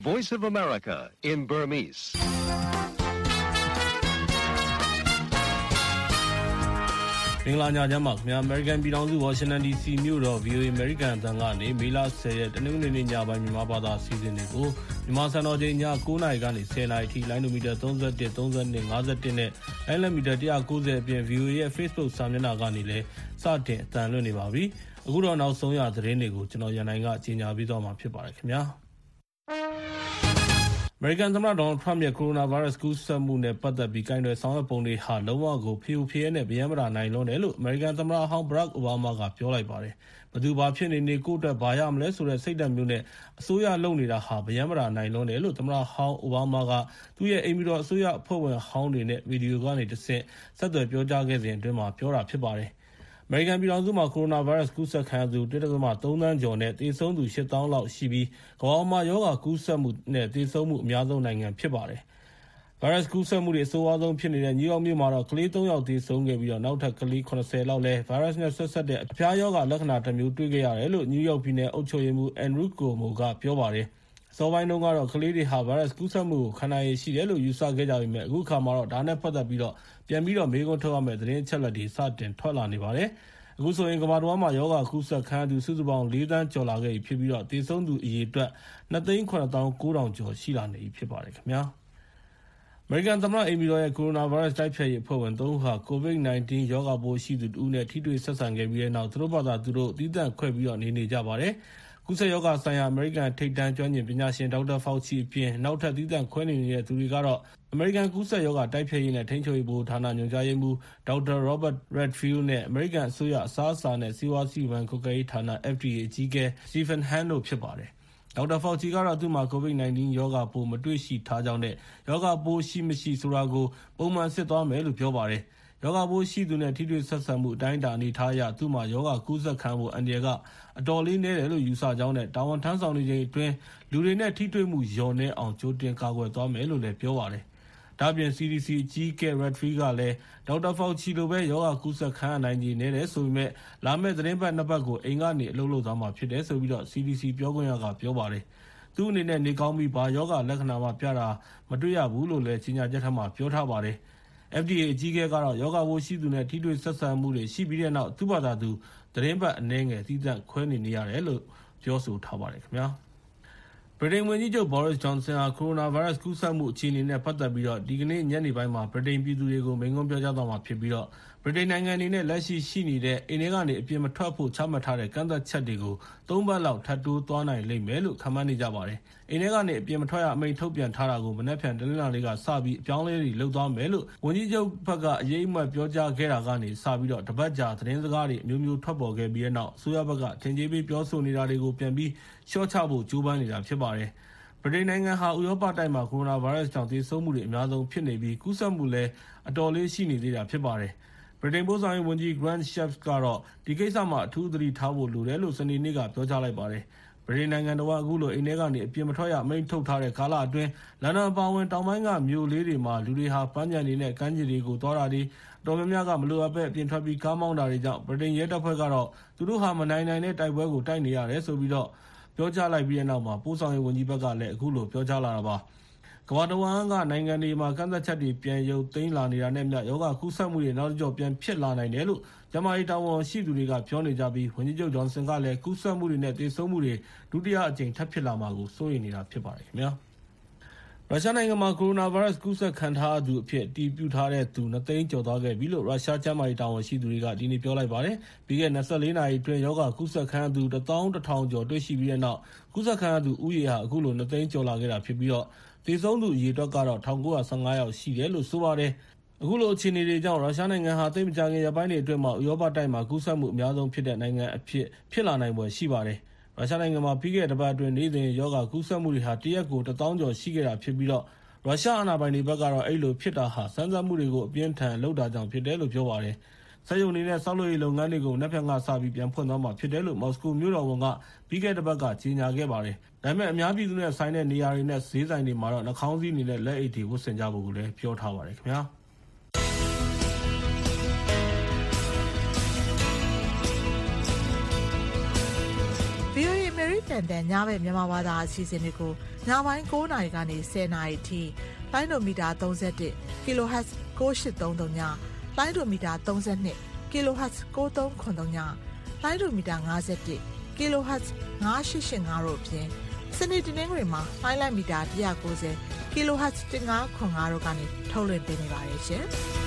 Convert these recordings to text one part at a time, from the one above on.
Voice of America in Burmese. ။မင်္ဂလာညချမ်းပါခင်ဗျာ American ပြည်ထောင်စု Washington DC မြို့တော် VOA American အသံကနေမေလ 10 ရက်တနင်္ဂနွေနေ့ညပိုင်းမြန်မာဘာသာစီစဉ်တွေကိုမြန်မာစံတော်ချိန်ည 9 နာရီကနေ 10 နာရီထိလိုင်းနိုမီတာ 31, 32, 51 နဲ့လိုင်းလမီတာ 190 အပြင် VOA ရဲ့ Facebook စာမျက်နှာကနေလည်းစတင်အသံလွှင့်နေပါပြီ။အခုတော့နောက်ဆုံးရသတင်းတွေကိုကျွန်တော်ရန်နိုင်ကကြီးညာပေးသွားမှာဖြစ်ပါတယ်ခင်ဗျာ။ American သမ္မတ Donald Trump ရဲ့ Coronavirus ကူးစက်မှုနဲ့ပတ်သက်ပြီးကိုင်တွယ်ဆောင်ရွက်ပုံတွေဟာလုံးဝကိုဖျူဖျဲနဲ့ဗျမ်းမတာနိုင်လွန်းတယ်လို့ American သမ္မတဟောင်း Barack Obama ကပြောလိုက်ပါတယ်။ဘသူဘာဖြစ်နေကိုယ့်အတွက်ဘာရမလဲဆိုတဲ့စိတ်ဓာတ်မျိုးနဲ့အစိုးရလုပ်နေတာဟာဗျမ်းမတာနိုင်လွန်းတယ်လို့သမ္မတဟောင်း Obama ကသူ့ရဲ့အိမ်ပြည်တော်အစိုးရအဖွဲ့ဝင်ဟောင်းတွေနဲ့ဗီဒီယိုကနေတဆင့်ဆက်သွယ်ပြောကြားခဲ့စဉ်အတွင်းမှာပြောတာဖြစ်ပါတယ်။ American ပြည်ထောင်စုမှာ Coronavirus ကူးစက်ခံရသူ 1.3 သန်းကျော်နဲ့သေဆုံးသူ 8,000 လောက်ရှိပြီးကမ္ဘာမှာရောဂါကူးစက်မှုနဲ့သေဆုံးမှုအများဆုံးနိုင်ငံဖြစ်ပါတယ်။ Virus ကူးစက်မှုတွေအဆိုးအဝါးဆုံးဖြစ်နေတဲ့ New York မြို့မှာတော့ကလေး 3 ယောက်သေဆုံးခဲ့ပြီးနောက်ထပ်ကလေး 70 လောက်လည်း Virus နဲ့ဆက်စပ်တဲ့အဖျားရောဂါလက္ခဏာတစ်မျိုးတွေ့ခဲ့ရတယ်လို့ New York ပြည်နယ်အုပ်ချုပ်ရေးမှူး Andrew Cuomo ကပြောပါတယ်။အစောပိုင်းတုန်းကတော့ကလေးတွေဟာ Virus ကူးစက်မှုကိုခံနိုင်ရည်ရှိတယ်လို့ယူဆခဲ့ကြပေမဲ့အခုခါမှာတော့ဒါနဲ့ပတ်သက်ပြီးပြန်ပြီးမေးခွန်းထုတ်ရမယ့်သတင်းအချက်အလက်တွေစတင်ထွက်လာနေပါတယ်။အခုဆိုရင်ကမ္ဘာတော်မှာယောဂကူးစက်ခံရသူစုစုပေါင်း 4 သန်းကျော်လာခဲ့ပြီဖြစ်ပြီးသေဆုံးသူအရေအတွက် 2,790,000 ကျော်ရှိလာနေပြီဖြစ်ပါတယ်ခင်ဗျာ။ American သမ္မတအိမ်ပြည်တော်ရဲ့ Coronavirus တိုက်ဖျက်ရေးအဖွဲ့ဝင် 3 ဦးဟာ COVID-19 ရောဂါပိုးရှိသူတစ်ဦးနဲ့ထိတွေ့ဆက်ဆံခဲ့ပြီးတဲ့နောက်သူတို့ဘာသာသူတို့သီးသန့်ခွဲပြီးနေကြပါတယ်။ကူးစက်ရောဂါဆိုင်ရာ American ထိပ်တန်းကျွမ်းကျင်ပညာရှင် Dr. Fauci အပြင်နောက်ထပ်သီးသန့်ခွဲနေတဲ့သူတွေကတော့ American ကူးစက်ရောဂါတိုက်ဖျက်ရေးနဲ့ထိန်းချုပ်ရေးဗဟိုဌာနညွှန်ကြားရေးမှူး Dr. Robert Redfield နဲ့ American အစိုးရအစားအစာနဲ့ဆေးဝါးစီမံကွပ်ကဲရေးဌာန FDA အကြီးအကဲ Stephen Hahn တို့ဖြစ်ပါတယ်။ Dr. Fauci ကတော့သူ့မှာ COVID-19 ရောဂါပိုးမတွေ့ရှိထားကြောင်းနဲ့ရောဂါပိုးရှိမရှိဆိုတာကိုပုံမှန်စစ်သွားမယ်လို့ပြောပါတယ်။ရောဂါပိုးရှိသူနဲ့ထိတွေ့ဆက်ဆံမှုအတိုင်းအတာအနေထားအရသူ့မှာရောဂါကူးစက်ခံဖို့အန္တရာယ်ကအတော်လေးနည်းတယ်လို့ယူဆကြောင်းနဲ့တာဝန်ထမ်းဆောင်နေချိန်အတွင်းလူတွေနဲ့ထိတွေ့မှုလျော့နည်းအောင်ကြိုတင်ကာကွယ်သွားမယ်လို့လည်းပြောပါတယ်။ဒါ့အပြင် CDC အကြီးအကဲ Redfield ကလည်း Dr. Fauci လိုပဲရောဂါကူးစက်ခံရနိုင်ခြေနည်းတယ်ဆိုပေမဲ့လာမယ့်သတင်းပတ် 2 ပတ်ကိုအိမ်ကနေအလုပ်လုပ်သွားမှာဖြစ်တယ်ဆိုပြီး CDC ပြောခွင့်ရကပြောပါတယ်။သူ့အနေနဲ့နေကောင်းပြီးဘာရောဂါလက္ခဏာမှပြတာမတွေ့ရဘူးလို့လည်းကြေညာချက်ထဲမှာပြောထားပါတယ်။ FDA အကြီးအကဲကတော့ရောဂါပိုးရှိသူနဲ့ထိတွေ့ဆက်ဆံမှုတွေရှိပြီးတဲ့နောက်သူ့ဘာသာသူသတင်းပတ်အနည်းငယ်သီးသန့်ခွဲနေရတယ်လို့ပြောဆိုထားပါတယ်ခင်ဗျာ။ ဗြိတိန်ဝန်ကြီးချုပ် Boris Johnson ဟာ Coronavirus ကူးစက်မှုအခြေအနေနဲ့ပတ်သက်ပြီးဒီကနေ့ညနေပိုင်းမှာဗြိတိန်ပြည်သူတွေကိုမိန့်ခွန်းပြောကြားသွားမှာဖြစ်ပြီးဗြိတိန်နိုင်ငံအနေနဲ့လက်ရှိနေတဲ့အိမ်ထဲကနေအပြင်မထွက်ဖို့ချမှတ်ထားတဲ့ကန့်သတ်ချက်တွေကို3 ပတ်လောက်ထပ်တိုးသွားနိုင်လိမ့်မယ်လို့ခန့်မှန်းနေကြပါတယ်။အိမ်ထဲကနေအပြင်မထွက်ရအမိန့်ထုတ်ပြန်ထားတာကိုမနက်ဖြန်တနင်္လာနေ့ကစပြီးအပြောင်းအလဲတွေလုပ်သွားမယ်လို့ဝန်ကြီးချုပ်ဘက်ကအရေးအမှတ်ပြောကြားခဲ့တာကနေစပြီးတပတ်ကြာသတင်းစကားတွေအမျိုးမျိုးထွက်ပေါ်ခဲ့ပြီးတဲ့နောက်အစိုးရဘက်ကထင်ကြေးပေးပြောဆိုနေတာတွေကိုပြန်ပြီးလျှော့ချဖို့ကြိုးပမ်းနေတာဖြစ်ပါတယ်။ဗြိတိန်နိုင်ငံဟာဥရောပတိုက်မှာ Coronavirus ကြောင့်သေဆုံးမှုတွေအများဆုံးဖြစ်နေပြီးကူးစက်မှုလည်းအတော်လေးရှိနေသေးတာဖြစ်ပါတယ်။ဗြိတိန်ပို့ဆောင်ရေးဝန်ကြီး Grant Shapps ကတော့ဒီကိစ္စမှာအထူးသတိထားဖို့လိုတယ်လို့စနေနေ့ကပြောကြားလိုက်ပါတယ်။ဗြိတိန်နိုင်ငံတော်ကအခုလိုအိမ်ထဲကနေအပြင်မထွက်ရအမိန့်ထုတ်ထားတဲ့ကာလအတွင်းလန်ဒန်အပါအဝင်တောင်ပိုင်းကမြို့လေးတွေမှာလူတွေဟာပန်းခြံတွေနဲ့ကမ်းခြေတွေကိုသွားတာတွေတော်များများကမလိုအပ်ပဲအပြင်ထွက်ပြီးကားမောင်းတာတွေကြောင့်ဗြိတိန်ရဲတပ်ဖွဲ့ကတော့သူတို့ဟာမနိုင်တဲ့တိုက်ပွဲကိုတိုက်နေရတယ်ဆိုပြီးပြောကြားလိုက်ပြီးတဲ့နောက်ပို့ဆောင်ရေးဝန်ကြီးဘက်ကလည်းအခုလိုပြောကြားလာတာပါ။ကမ္ဘာတဝန်းကနိုင်ငံတွေမှာကန့်သက်ချက်တွေပြန်ရုပ်သိမ်းလာနေတာနဲ့မျှရောဂါကူးစက်မှုတွေနောက်ကြော့ပြန်ဖြစ်လာနိုင်တယ်လို့ကျန်းမာရေးတာဝန်ရှိသူတွေကပြောနေကြပြီးဝန်ကြီးချုပ် Johnson ကလည်းကူးစက်မှုတွေနဲ့သေဆုံးမှုတွေဒုတိယအကြိမ်ထပ်ဖြစ်လာမှာကိုစိုးရိမ်နေတာဖြစ်ပါတယ်ခင်ဗျာ။ရုရှားနိုင်ငံမှာ Coronavirus ကူးစက်ခံထားရသူအဖြစ်အတည်ပြုထားတဲ့သူ 2 သိန်းကျော်သွားခဲ့ပြီလို့ရုရှားကျန်းမာရေးတာဝန်ရှိသူတွေကဒီနေ့ပြောလိုက်ပါတယ်။ပြီးခဲ့တဲ့24 နာရီအတွင်းရောဂါကူးစက်ခံရသူ 11,000 ကျော်တွေ့ရှိပြီးတဲ့နောက်ကူးစက်ခံရသူဦးရေဟာအခုလို 2 သိန်းကျော်လာခဲ့တာဖြစ်ပြီးသေဆုံးသူအရေအတွက်ကတော့ 1,915 ယောက်ရှိတယ်လို့ဆိုပါတယ်။အခုလိုအခြေအနေတွေကြောင့်ရုရှားနိုင်ငံဟာသိပ်မကြာခင်ရက်ပိုင်းတွေအတွင်းမှာဥရောပတိုက်မှာကူးစက်မှုအများဆုံးဖြစ်တဲ့နိုင်ငံအဖြစ်လာနိုင်ဖွယ်ရှိပါတယ်။ရုရှားနိုင်ငံမှာပြီးခဲ့တဲ့တစ်ပတ်အတွင်းနေ့စဉ်ရောဂါကူးစက်မှုတွေဟာတရက်ကို 1,000 ကျော်ရှိခဲ့တာဖြစ်ပြီးရုရှားအာဏာပိုင်တွေဘက်ကတော့အဲ့လိုဖြစ်တာဟာစမ်းသပ်မှုတွေကိုအပြင်းထန်လုပ်တာကြောင့်ဖြစ်တယ်လို့ပြောပါတယ်။စက်ရုံတွေနဲ့ဆောက်လုပ်ရေးလုပ်ငန်းတွေကိုနက်ဖြန်ကစပြီးပြန်ဖွင့်သွားမှာဖြစ်တယ်လို့မော်စကိုမြို့တော်ဝန်ကပြီးခဲ့တဲ့တစ်ပတ်ကကြေညာခဲ့ပါတယ်။ဒါပေမဲ့အများပြည်သူနဲ့ဆိုင်တဲ့နေရာတွေနဲ့ဈေးဆိုင်တွေမှာတော့နှာခေါင်းစည်းတွေနဲ့လက်အိတ်တွေဝတ်ဆင်ကြဖို့ကိုလည်းပြောထားပါတယ်ခင်ဗျာ။ VOA American တဲ့ညဘက်မြန်မာဘာသာအစီအစဉ်တွေကိုညပိုင်း9:00 နာရီကနေ10:00 နာရီအထိလိုင်းဒိုမီတာ31 kHz 9833ညလိုင်းဒိုမီတာ32 kHz 9393ညလိုင်းဒိုမီတာ51 kHz 9885တို့အပြင်စနေတနင်္ဂနွေမှာလိုင်းလိုက်မီတာ190 kHz 1505တို့ကနေထုတ်လွှင့်ပေးနေပါတယ်ရှင်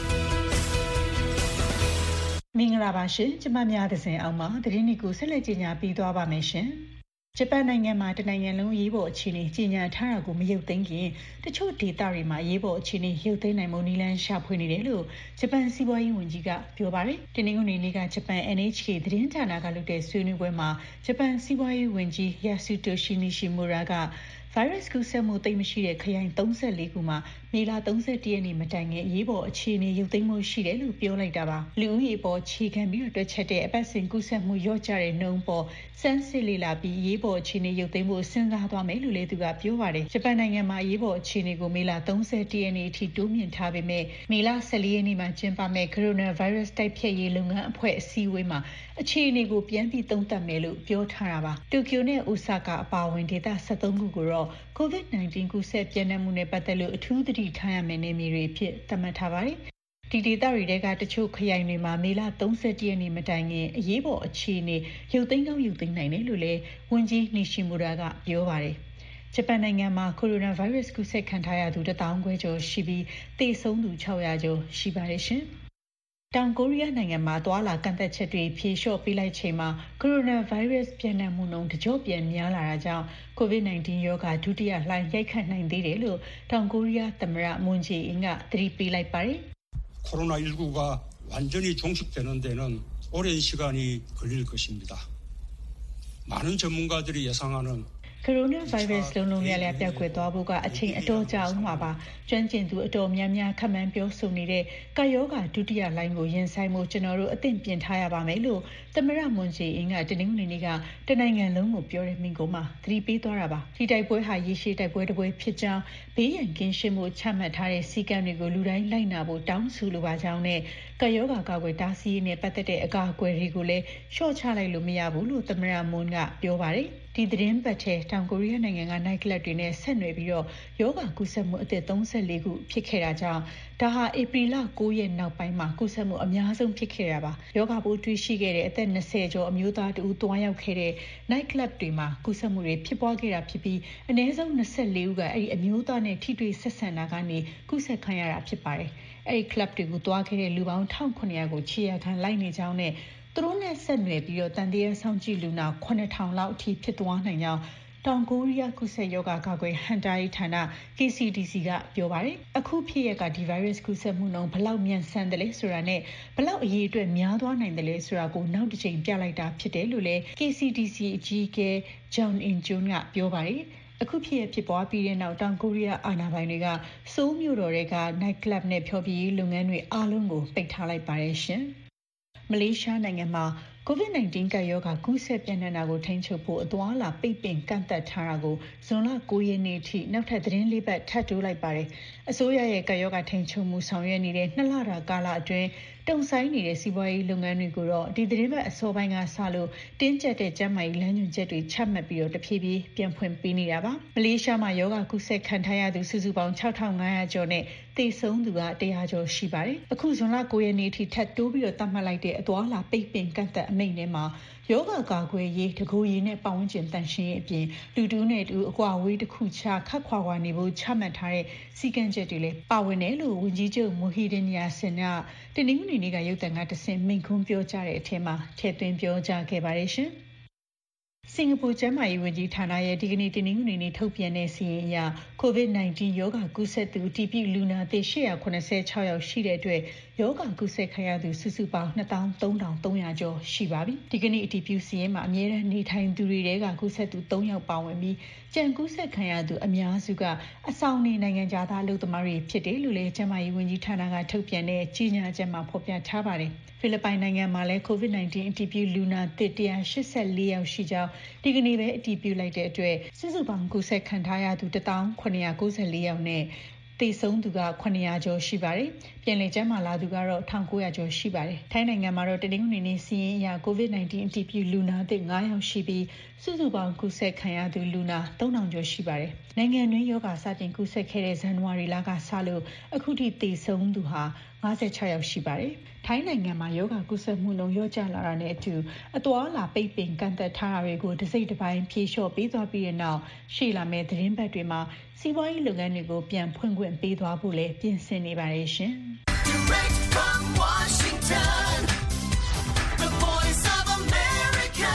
မင်္ဂလာပါရှင်ကျမများသစဉ်အောင်မှာသတင်းတွေကိုဆက်လက်ကြီးညာပြီးသွားပါမယ်ရှင်ဂျပန်နိုင်ငံမှာတနိုင်ငံလုံးအရေးပေါ်အခြေအနေကြီးညာထားတာကိုမရုပ်သိမ်းခင်တချို့ဒေသတွေမှာအရေးပေါ်အခြေအနေရုပ်သိမ်းနိုင်မှုနည်းလမ်းရှာဖွေနေတယ်လို့ဂျပန်စီးပွားရေးဝန်ကြီးကပြောပါတယ်။တနင်္ဂနွေနေ့ကဂျပန် NHK သတင်းဌာနကလုပ်တဲ့ဆွေးနွေးပွဲမှာဂျပန်စီးပွားရေးဝန်ကြီး Yasutoshi Nishimura ကဗိုင်းရပ်စ်ကူးစက်မှုသိပ်မရှိတဲ့ခရိုင်34ခုမှာမေလ31ရက်နေ့မတိုင်ခင်အရေးပေါ်အခြေအနေရုပ်သိမ်းမှုရှိတယ်လို့ပြောလိုက်တာပါလူဦးရေပေါ်ခြေခံပြီးတွက်ချက်တဲ့အပတ်စဉ်ကူးစက်မှုလျော့ကျတဲ့နှုန်းပေါ်စမ်းစစ်လေ့လာပြီးအရေးပေါ်အခြေအနေရုပ်သိမ်းဖို့စဉ်းစားသွားမယ်လို့လည်းသူကပြောပါတယ်ဂျပန်နိုင်ငံမှာအရေးပေါ်အခြေအနေကိုမေလ31ရက်နေ့အထိတိုးမြင့်ထားပေမဲ့မေလ14ရက်နေ့မှာကျင်းပမယ့်ကိုရိုနာဗိုင်းရပ်စ်တိုက်ဖျက်ရေးလုပ်ငန်းအဖွဲ့အစည်းအဝေးမှာအခြေအနေကိုပြန်ပြီးသုံးသပ်မယ်လို့ပြောထားတာပါတိုကျိုနဲ့အိုဆာကာအပါအဝင်ဒေသ73ခုကိုတော့COVID-19 ကူးစက်ပြန့်နှံ့မှုနဲ့ပတ်သက်လို့အထူးသတိထားရမယ့်နေမြေတွေဖြစ်သတ်မှတ်ထားပါတယ်။ဒီဒေသတွေကတချို့ခရိုင်တွေမှာမေလ31ရက်နေ့မတိုင်ခင်အရေးပေါ်အခြေအနေရုပ်သိမ်းကောင်းရုပ်သိမ်းနိုင်တယ်လို့လည်းဝန်ကြီးနီရှီမူရာကပြောပါတယ်။ဂျပန်နိုင်ငံမှာကိုရိုနာဗိုင်းရပ်စ်ကူးစက်ခံထားရသူ1,000 ခွဲကျော်ရှိပြီးသေဆုံးသူ600ကျော်ရှိပါတယ်ရှင်။တောင်ကိုရီးယားနိုင်ငံမှာသွာလာကန့်သက်ချက်တွေဖြေလျှော့ပေးလိုက်ချိန်မှာကိုရိုနာဗိုင်းရပ်စ်ပြန့်နှံ့မှုနှုန်းတကျော့ပြန်များလာတာကြောင့် COVID-19 ရောဂါဒုတိယလှိုင်းရိုက်ခတ်နိုင်သေးတယ်လို့တောင်ကိုရီးယားသမ္မတမွန်ဂျေအင်းကသတိပေးလိုက်ပါတယ်။ 코로나19가 완전히 종식되는 데는 오랜 시간이 걸릴 것입니다. 많은 전문가들이 예상하는 ကိုရိုနာဗိုင်းရပ်စ်လုံးလုံးလျားလျားပြောက်ကွယ်သွားဖို့ကအချိန်အတော်ကြာအောင်မှာပါကျွမ်းကျင်သူအတော်များများခန့်မှန်းပြောဆိုနေတဲ့ကာယောဂါဒုတိယလှိုင်းကိုရင်ဆိုင်မှုကျွန်တော်တို့အသင့်ပြင်ထားရပါမယ်လို့သမ္မတမွန်ဂျေအင်းကတနင်္ဂနွေနေ့ကတနိုင်ငံလုံးကိုပြောတဲ့မိန့်ခွန်းမှာသတိပေးသွားတာပါဒီတိုက်ပွဲဟာရေရှည်တိုက်ပွဲတစ်ပွဲဖြစ်ကြောင်းဘေးရန်ကင်းရှင်းမှုချမှတ်ထားတဲ့စည်းကမ်းတွေကိုလူတိုင်းလိုက်နာဖို့တောင်းဆိုလိုပါကြောင်းနဲ့ကာယောဂါကာကွယ်တားဆီးရေးနဲ့ပတ်သက်တဲ့အကာအကွယ်တွေကိုလည်းလျှော့ချလိုက်လို့မရဘူးလို့သမ္မတမွန်ကပြောပါတယ်ဒီသတင်းပတ်ထဲတောင်ကိုရီးယားနိုင်ငံကနိုင်ကလပ်တွေနဲ့ဆက်နွယ်ပြီးတော့ယောဂကူးစက်မှုအသစ်34ခုဖြစ်ခဲ့တာကြောင့်ဒါဟာဧပြီလ9ရက်နောက်ပိုင်းမှာကူးစက်မှုအများဆုံးဖြစ်ခဲ့တာပါယောဂပိုးတွေ့ရှိခဲ့တဲ့အသက်20ကျော်အမျိုးသားတူတွားရောက်ခဲ့တဲ့နိုင်ကလပ်တွေမှာကူးစက်မှုတွေဖြစ်ပွားခဲ့တာဖြစ်ပြီးအနည်းဆုံး24ဦးကအဲ့ဒီအမျိုးသားနဲ့ထိတွေ့ဆက်ဆံတာကနေကူးစက်ခံရတာဖြစ်ပါတယ်အဲ့ဒီကလပ်တွေကိုတွားခဲ့တဲ့လူပေါင်း1900ကိုခြေရာခံလိုက်နေကြောင်းနဲ့သူတို့နဲ့ဆက်နွယ်ပြီးတော့တန်တရားဆောင်ကြည့်လူနာ9000လောက်အထိဖြစ်သွားနိုင်ကြောင်းတောင်ကိုရီးယားကူးစက်ရောဂါကာကွယ်ဟန်တာရေးဌာန KCDC ကပြောပါတယ်အခုဖြစ်ရကဒီဗိုင်းရပ်စ်ကူးစက်မှုနှုန်းဘလောက်မြန်ဆန်တယ်လဲဆိုတာနဲ့ဘလောက်အရေးအတွက်များသွားနိုင်တယ်လဲဆိုတာကိုနောက်တစ်ချိန်ပြလိုက်တာဖြစ်တယ်လို့လည်း KCDC အကြီးအကဲ John In-chun ကပြောပါတယ်အခုဖြစ်ပွားပြီးတဲ့နောက်တောင်ကိုရီးယားအာဏာပိုင်တွေကဆိုးလ်မြို့တော်တွေကနိုင်ကလပ်နဲ့ဖျော်ဖြေရေးလုပ်ငန်းတွေအားလုံးကိုပိတ်ထားလိုက်ပါတယ်ရှင်မလေးရှားနိုင်ငံမှာ COVID-19 ကပ်ရောဂါကူးစက်ပြန့်နှံ့တာကိုထိန်းချုပ်ဖို့အသွားအလာပိတ်ပင်ကန့်သတ်ထားတာကိုဇွန်လ9ရက်နေ့ထိနောက်ထပ်သတင်း၄ပတ်ထပ်တိုးလိုက်ပါတယ်။အစိုးရရဲ့ကပ်ရောဂါထိန်းချုပ်မှုဆောင်ရွက်နေတဲ့2လတာကာလအတွင်းတုံဆိုင်နေတဲ့စီးပွားရေးလုပ်ငန်းတွေကိုတော့ဒီသတင်းပတ်အစောပိုင်းကစလို့တင်းကျပ်တဲ့ကျန်းမာရေးလမ်းညွှန်ချက်တွေချမှတ်ပြီးတော့တဖြည်းဖြည်းပြန်ဖွင့်ပေးနေတာပါ။မလေးရှားမှာရောဂါကူးစက်ခံထားရသူစုစုပေါင်း6500ကျော်နဲ့သေဆုံးသူက100ကျော်ရှိပါတယ်။အခုဇွန်လ9ရက်နေ့ထိထပ်တိုးပြီးတော့သတ်မှတ်လိုက်တဲ့အသွားအလာပိတ်ပင်ကန့်သတ်အမိန့်ထဲမှာယောဂကာကွယ်ရေးတကူရေးနဲ့ပတ်ဝန်းကျင်တန်ရှင်းရေးအပြင်လူတူးနဲ့တူအကွာဝေးတစ်ခုခြားခတ်ခွာနေဖို့ချမှတ်ထားတဲ့စီကံချက်တွေလည်းပါဝင်တယ်လို့ဝန်ကြီးချုပ်မိုဟီဒင်ယာဆင်ကတနင်္ဂနွေနေ့ကရုပ်သံကတဆင့်မိန့်ခွန်းပြောကြားတဲ့အထက်မှာထည့်သွင်းပြောကြားခဲ့ပါတယ်ရှင်စင်ကာပူကျန်းမာရေးဝန်ကြီးဌာနရဲ့ဒီကနေ့တင်းနှင်းနေ့ထုတ်ပြန်တဲ့စီးရင်အရ COVID-19 ရောဂါကူးစက်သူအတည်ပြုလူနာသစ်886ယောက်ရှိတဲ့အတွက်ရောဂါကူးစက်ခံရသူစုစုပေါင်း23,300ကျော်ရှိပါပြီ။ဒီကနေ့အတည်ပြုစီးရင်မှာအမြဲတမ်းနေထိုင်သူတွေထဲကကူးစက်သူ3ယောက်ပါဝင်ပြီးကြံကူးစက်ခံရသူအများစုကအဆောင်နေနိုင်ငံခြားသားအလုပ်သမားတွေဖြစ်တယ်လို့လည်းကျန်းမာရေးဝန်ကြီးဌာနကထုတ်ပြန်တဲ့ကြေညာချက်မှာဖော်ပြထားပါတယ်။ဖိလစ်ပိုင်နိုင်ငံမှာလည်း COVID-19 အတည်ပြုလူနာသစ်184ယောက်ရှိကြောင်းဒီကနေ့ပဲအတည်ပြုလိုက်တဲ့အတွက်စုစုပေါင်းကူးစက်ခံထားရသူ1,994ယောက်နဲ့သေဆုံးသူက900ကျော်ရှိပါတယ်။ပြန်လည်ကျန်းမာလာသူကတော့1900ကျော်ရှိပါတယ်။ထိုင်းနိုင်ငံမှာတော့တနင်္ဂနွေနေ့စီးရင်အရ COVID-19 အတည်ပြုလူနာသစ်9ယောက်ရှိပြီးစုစုပေါင်းကူးစက်ခံရသူလူနာ3000ကျော်ရှိပါတယ်။နိုင်ငံတွင်းရောဂါစတင်ကူးစက်ခဲ့တဲ့ဇန်နဝါရီလကစလို့အခုထိသေဆုံးသူဟာ56ယောက်ရှိပါတယ်။ထိုင်းနိုင်ငံမှာရောဂါကူးစက်မှုနှုန်းလျော့ကျလာတာနဲ့အတူအသွားအလာပိတ်ပင်ကန့်သတ်ထားတာတွေကိုတစ်စိတ်တစ်ပိုင်းဖြေလျှော့ပေးသွားပြီးတဲ့နောက်ရှေ့လာမယ့်သတင်းပတ်တွေမှာစီးပွားရေးလုပ်ငန်းတွေကိုပြန်ဖွင့်ခွင့်ပေးသွားဖို့လည်းပြင်ဆင်နေပါတယ်ရှင်။ Direct from Washington, the voice of America,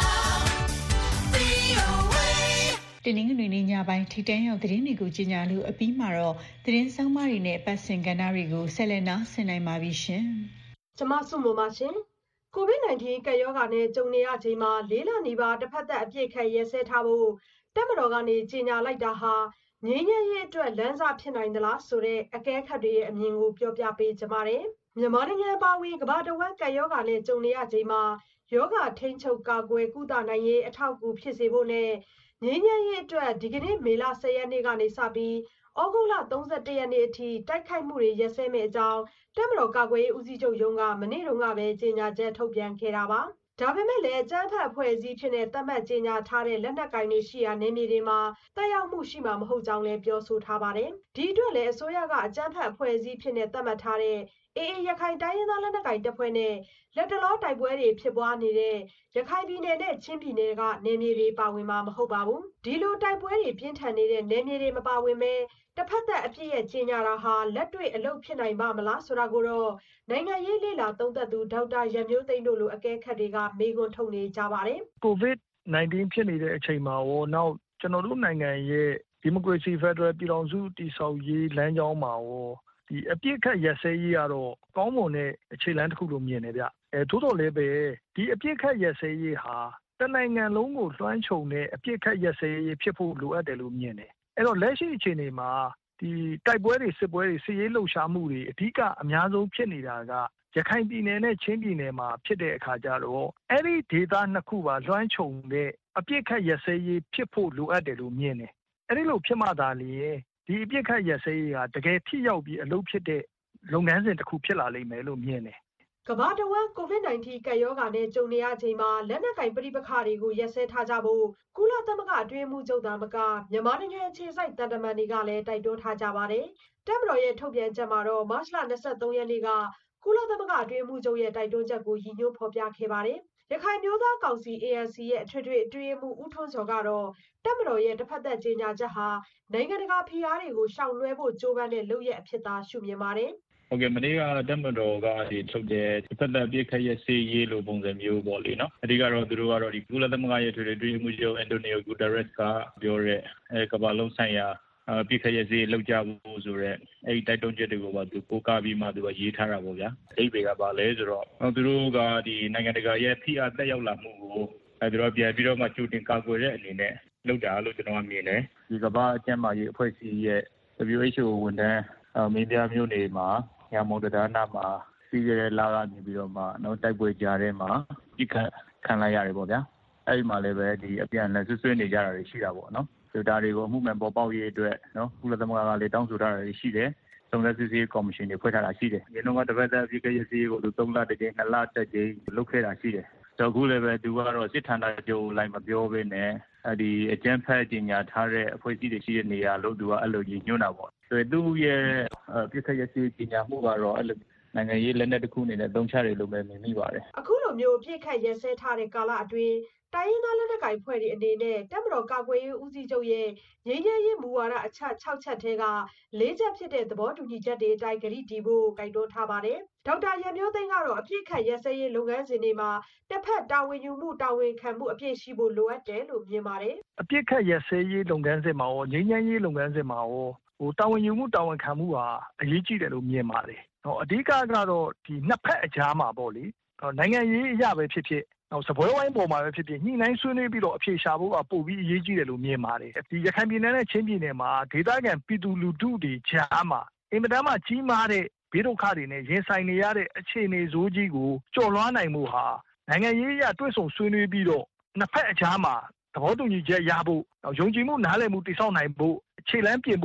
VOA တင်းငွေနေ့ညပိုင်းထိတန်းရောက်သတင်းတွေကိုကြီးညာလို့အပြီးမှာတော့သတင်းဆောင်မတွေနဲ့ပတ်စင်ကဏ္ဍတွေကိုဆက်လက်နားဆင်နိုင်ပါပြီရှင်။ကျမစုမပါရှင်။ COVID-19 ကပ်ရောဂါနဲ့ကြုံနေရချိန်မှာ၄လနီးပါးတစ်ဖက်သက်အပြည့်ခတ်ရဲစဲထားဖို့တပ်မတော်ကနေကြီးညာလိုက်တာဟာငြိမ်းချမ်းရေးအတွက်လမ်းစာဖြစ်နိုင်သလားဆိုတဲ့အကဲခတ်တွေရဲ့အမြင်ကိုပြောပြပေးကြပါမယ်။မြန်မာနိုင်ငံပါဝင်ကမ္ဘာတဝန်းကပ်ရောဂါနဲ့ကြုံနေရချိန်မှာယောဂထိန်းချုပ်ကာကွယ်ကုသနိုင်ရေးအထောက်အကူဖြစ်စေဖို့နဲ့ငြိမ်းချမ်းရေးအတွက်ဒီကနေ့မေလ10ရက်နေ့ကနေစပြီးဩဂုတ်လ31ရက်နေ့အထိတိုက်ခိုက်မှုတွေရပ်စဲမယ့်အကြောင်းတပ်မတော်ကာကွယ်ရေးဦးစီးချုပ်ရုံးကမနေ့တုန်းကပဲကြေညာချက်ထုတ်ပြန်ခဲ့တာပါ။ဒါပေမဲ့လည်းအကြမ်းဖက်အဖွဲ့အစည်းဖြစ်တဲ့သတ်မှတ်ကြေညာထားတဲ့လက်နက်ကိုင်တွေရှိရာနေမြေတွေမှာတက်ရောက်မှုရှိမှာမဟုတ်ကြောင်းလည်းပြောဆိုထားပါတယ်။ဒီအတွက်လည်းအစိုးရကအကြမ်းဖက်အဖွဲ့အစည်းဖြစ်တဲ့သတ်မှတ်ထားတဲ့AAရခိုင်တိုင်းရင်းသားလက်နက်ကိုင်တပ်ဖွဲ့နဲ့လက်တလောတိုက်ပွဲတွေဖြစ်ပွားနေတဲ့ရခိုင်ပြည်နယ်နဲ့ချင်းပြည်နယ်ကနေမြေတွေပါဝင်မှာမဟုတ်ပါဘူး။ဒီလိုတိုက်ပွဲတွေပြင်းထန်နေတဲ့နေမြေတွေမပါဝင်ပဲတစ်ဖက်သက်အပြည့်ရဲ့ကြီးညာတာဟာလက်တွေ့အလုပ်ဖြစ်နိုင်ပါမလားဆိုတာကိုတော့နိုင်ငံရေးလေ့လာသုံးသပ်သူဒေါက်တာရန်မျိုးသိန်းတို့လိုအကဲခတ်တွေကမေးခွန်းထုတ်နေကြပါတယ်။ COVID-19 ဖြစ်နေတဲ့အချိန်မှာရောနောက်ကျွန်တော်တို့နိုင်ငံရဲ့ဒီမိုကရေစီဖက်ဒရယ်ပြည်ထောင်စုတည်ဆောက်ရေးလမ်းကြောင်းမှာရောဒီအပြစ်ခတ်ရစဲရေးကတော့ကောင်းမွန်တဲ့အခြေလှမ်းတစ်ခုလို့မြင်တယ်ဗျ။ထို့တော်လည်းပဲဒီအပြစ်ခတ်ရစဲရေးဟာတနိုင်ငံလုံးကိုလွှမ်းခြုံတဲ့အပြစ်ခတ်ရစဲရေးဖြစ်ဖို့လိုအပ်တယ်လို့မြင်တယ်။အဲ့တော့လက်ရှိအခြေအနေမှာဒီတိုက်ပွဲတွေစစ်ပွဲတွေစစ်ရေးလှုပ်ရှားမှုတွေအဓိကအများဆုံးဖြစ်နေတာကရခိုင်ပြည်နယ်နဲ့ချင်းပြည်နယ်မှာဖြစ်တဲ့အခါကျတော့အဲ့ဒီဒေသနှစ်ခုပါလွှမ်းခြုံတဲ့အပြစ်ခတ်ရစဲရေးဖြစ်ဖို့လိုအပ်တယ်လို့မြင်တယ်။အဲ့ဒီလိုဖြစ်မှသာလျှင်ဒီအပြစ်ခတ်ရစဲရေးဟာတကယ်ထိရောက်ပြီးအလုပ်ဖြစ်တဲ့လုပ်ငန်းစဉ်တစ်ခုဖြစ်လာလိမ့်မယ်လို့မြင်တယ်။ကမ္ဘာတဝန်း COVID-19 ကပ်ရောဂါနဲ့ကြုံနေရချိန်မှာလက်နက်ကိုင်ပဋိပက္ခတွေကိုရပ်စဲထားကြဖို့ကုလသမဂ္ဂအတွင်းမှုချုပ်သားမကမြန်မာနိုင်ငံအခြေစိုက်တန်တမန်တွေကလည်းတိုက်တွန်းထားကြပါတယ်။တပ်မတော်ရဲ့ထုတ်ပြန်ချက်မှာတော့မတ်လ23ရက်နေ့ကကုလသမဂ္ဂအတွင်းမှုချုပ်ရဲ့တိုက်တွန်းချက်ကိုရည်ညွှန်းဖော်ပြခဲ့ပါတယ်။ရခိုင်မျိုးသားကောင်စီ ANC ရဲ့အထွေထွေအတွင်းရေးမှူးဦးထွန်းစောကတော့တပ်မတော်ရဲ့တစ်ဖက်သက်ကြေညာချက်ဟာနိုင်ငံတကာဖိအားတွေကိုရှောင်လွှဲဖို့ကြိုးပမ်းတဲ့လုပ်ရပ်အဖြစ်သာရှုမြင်ပါတယ်။ဟုတ်ကဲ့မနေ့ကတပ်မတော်ကထုတ်တဲ့တစ်ဖက်သက်အပြစ်ခတ်ရစဲရေးလိုပုံစံမျိုးပေါ့လေနော်။အဓိကတော့သူတို့ကတော့ဒီကုလသမဂ္ဂရဲ့ထွေထွေအတွင်းရေးမှူးချုပ်အန်တိုနီယိုဂူတာရက်စ်ကပြောတဲ့ကမ္ဘာလုံးဆိုင်ရာပြစ်ခတ်ရစေလောက်ကြဖို့ဆိုတော့အဲ့ဒီတိုက်တွန်းချက်တွေကိုပါသူပိုကားပြီးမှသူကရေးထားတာပေါ့ဗျာအဓိပ္ပာယ်ကပါလဲဆိုတော့သူတို့ကဒီနိုင်ငံတကာရဲ့ဖိအားတက်ရောက်လာမှုကိုသူတို့ပြန်ပြီးတော့မှကြိုတင်ကာကွယ်တဲ့အနေနဲ့လုပ်တာလို့ကျွန်တော်ကမြင်တယ်ဒီကမ္ဘာအကျန်းမာရေးအဖွဲ့အစည်းရဲ့ WHO ဝန်ထမ်းမင်းပြမျိုးနေမှာရမောင်တရားနာမှာပြီးခဲ့တဲ့လကနေပြီးတော့မှနောက်တိုက်ပွဲကြားထဲမှာပြစ်ခတ်ခံလိုက်ရတယ်ပေါ့ဗျာအဲ့ဒီမှာလည်းပဲဒီအပြန်အလှန်ဆွေးနေကြတာတွေရှိတာပေါ့နော်ဒါတွေကိုအမှုမှန်ပေါ်ပေါက်ရေးအတွက်နော်ကုလသမဂ္ဂကလည်းတောင်းဆိုထားတာရှိတယ်။စုံစမ်းစစ်ဆေးရေးကော်မရှင်တွေဖွဲ့ထားတာရှိတယ်။ဒီတော့ကတပတ်သက်ပြီးကြရစီကို3လတစ်ကြိမ်2လတစ်ကြိမ်လုပ်ခဲ့တာရှိတယ်။ဆိုတော့အခုလည်းပဲသူကတော့စစ်ဌာနချုပ်လိုက်မပြောဘဲနဲ့ဒီအကြမ်းဖက်ကြီးညာထားတဲ့အဖွဲ့အစည်းတွေရှိတဲ့နေရာလို့သူကအဲ့လိုကြီးညွှန်းတာပေါ့။ဆိုတော့သူရဲ့ပြစ်ခတ်ရစီကြီးညာမှုကတော့အဲ့လိုနိုင်ငံရေးလက်နက်တစ်ခုအနေနဲ့သုံးချတယ်လို့ပဲမြင်မိပါတယ်။အခုလိုမျိုးပြစ်ခတ်ရစဲထားတဲ့ကာလအတွင်းတိုင်းရင်းသားလက်နက်ကိုင်ဖွဲ့တွေအနေနဲ့တပ်မတော်ကာကွယ်ရေးဦးစီးချုပ်ရဲ့ငြိမ်းချမ်းရေးမူဝါဒအချက်6ချက်ထဲက4ချက်ဖြစ်တဲ့သဘောတူညီချက်တွေအတိုင်းကတိတည်ဖို့တိုက်တွန်းထားပါတယ်။ဒေါက်တာရန်မျိုးသိန်းကတော့အပြစ်ခတ်ရစဲရေးလုပ်ငန်းစဉ်တွေမှာတစ်ဖက်တာဝန်ယူမှုတာဝန်ခံမှုအပြည့်ရှိဖို့လိုအပ်တယ်လို့မြင်ပါတယ်။အပြစ်ခတ်ရစဲရေးလုပ်ငန်းစဉ်မှာရောငြိမ်းချမ်းရေးလုပ်ငန်းစဉ်မှာရောတာဝန်ယူမှုတာဝန်ခံမှုဟာအရေးကြီးတယ်လို့မြင်ပါတယ်။အဓိကကတော့ဒီနှစ်ဖက်အကြားမှာပေါ့လေနိုင်ငံရေးအရာပဲဖြစ်ဖြစ်စပွဲဝိုင်းပေါ်မှာပဲဖြစ်ဖြစ်ညှိနှိုင်းဆွေးနွေးပြီးတော့အဖြေရှာဖို့ကပို့ပြီးအရေးကြီးတယ်လို့မြင်ပါတယ်။ဒီရခိုင်ပြည်နယ်နဲ့ချင်းပြည်နယ်မှာဒေသခံပြည်သူလူထုတွေကြားမှာအင်မတန်မှကြီးမားတဲ့ဘေးဒုက္ခတွေနဲ့ရင်ဆိုင်နေရတဲ့အခြေအနေဆိုးကြီးကိုကျော်လွှားနိုင်မှုဟာနိုင်ငံရေးအရတွဲဆုံဆွေးနွေးပြီးတော့နှစ်ဖက်အကြားမှာသဘောတူညီချက်ရဖို့ယုံကြည်မှုနားလည်မှုတည်ဆောက်နိုင်ဖို့အခြေလှမ်းပြင်ဖို့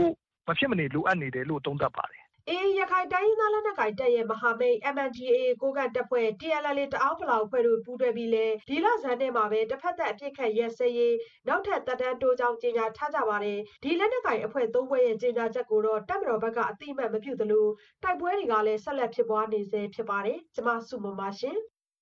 မဖြစ်မနေလိုအပ်နေတယ်လို့သုံးသပ်ပါတယ် AA ရခိုင်တိုင်းရင်းသားလက်နက်ကိုင်တပ်ရဲ့မဟာမိတ် MNDAA ကိုးကန့်တပ်ဖွဲ့ TNLA တအောင်းပလောင်အဖွဲ့တို့ပူးတွဲပြီးလဲဒီလဆန်းထဲမှာပဲတစ်ဖက်သက်အပြစ်ခတ်ရက်စဲရေးနောက်ထပ်တပ်တန်းတိုးကြောင်းကြေညာထားကြပါတယ်ဒီလက်နက်ကိုင်အဖွဲ့၃ဖွဲ့ရဲ့ကြေညာချက်ကိုတော့တပ်မတော်ဘက်ကအတိအမှတ်မပြုသလိုတိုက်ပွဲတွေကလည်းဆက်လက်ဖြစ်ပွားနေဆဲဖြစ်ပါတယ်ကျွန်မစုမပါရှင်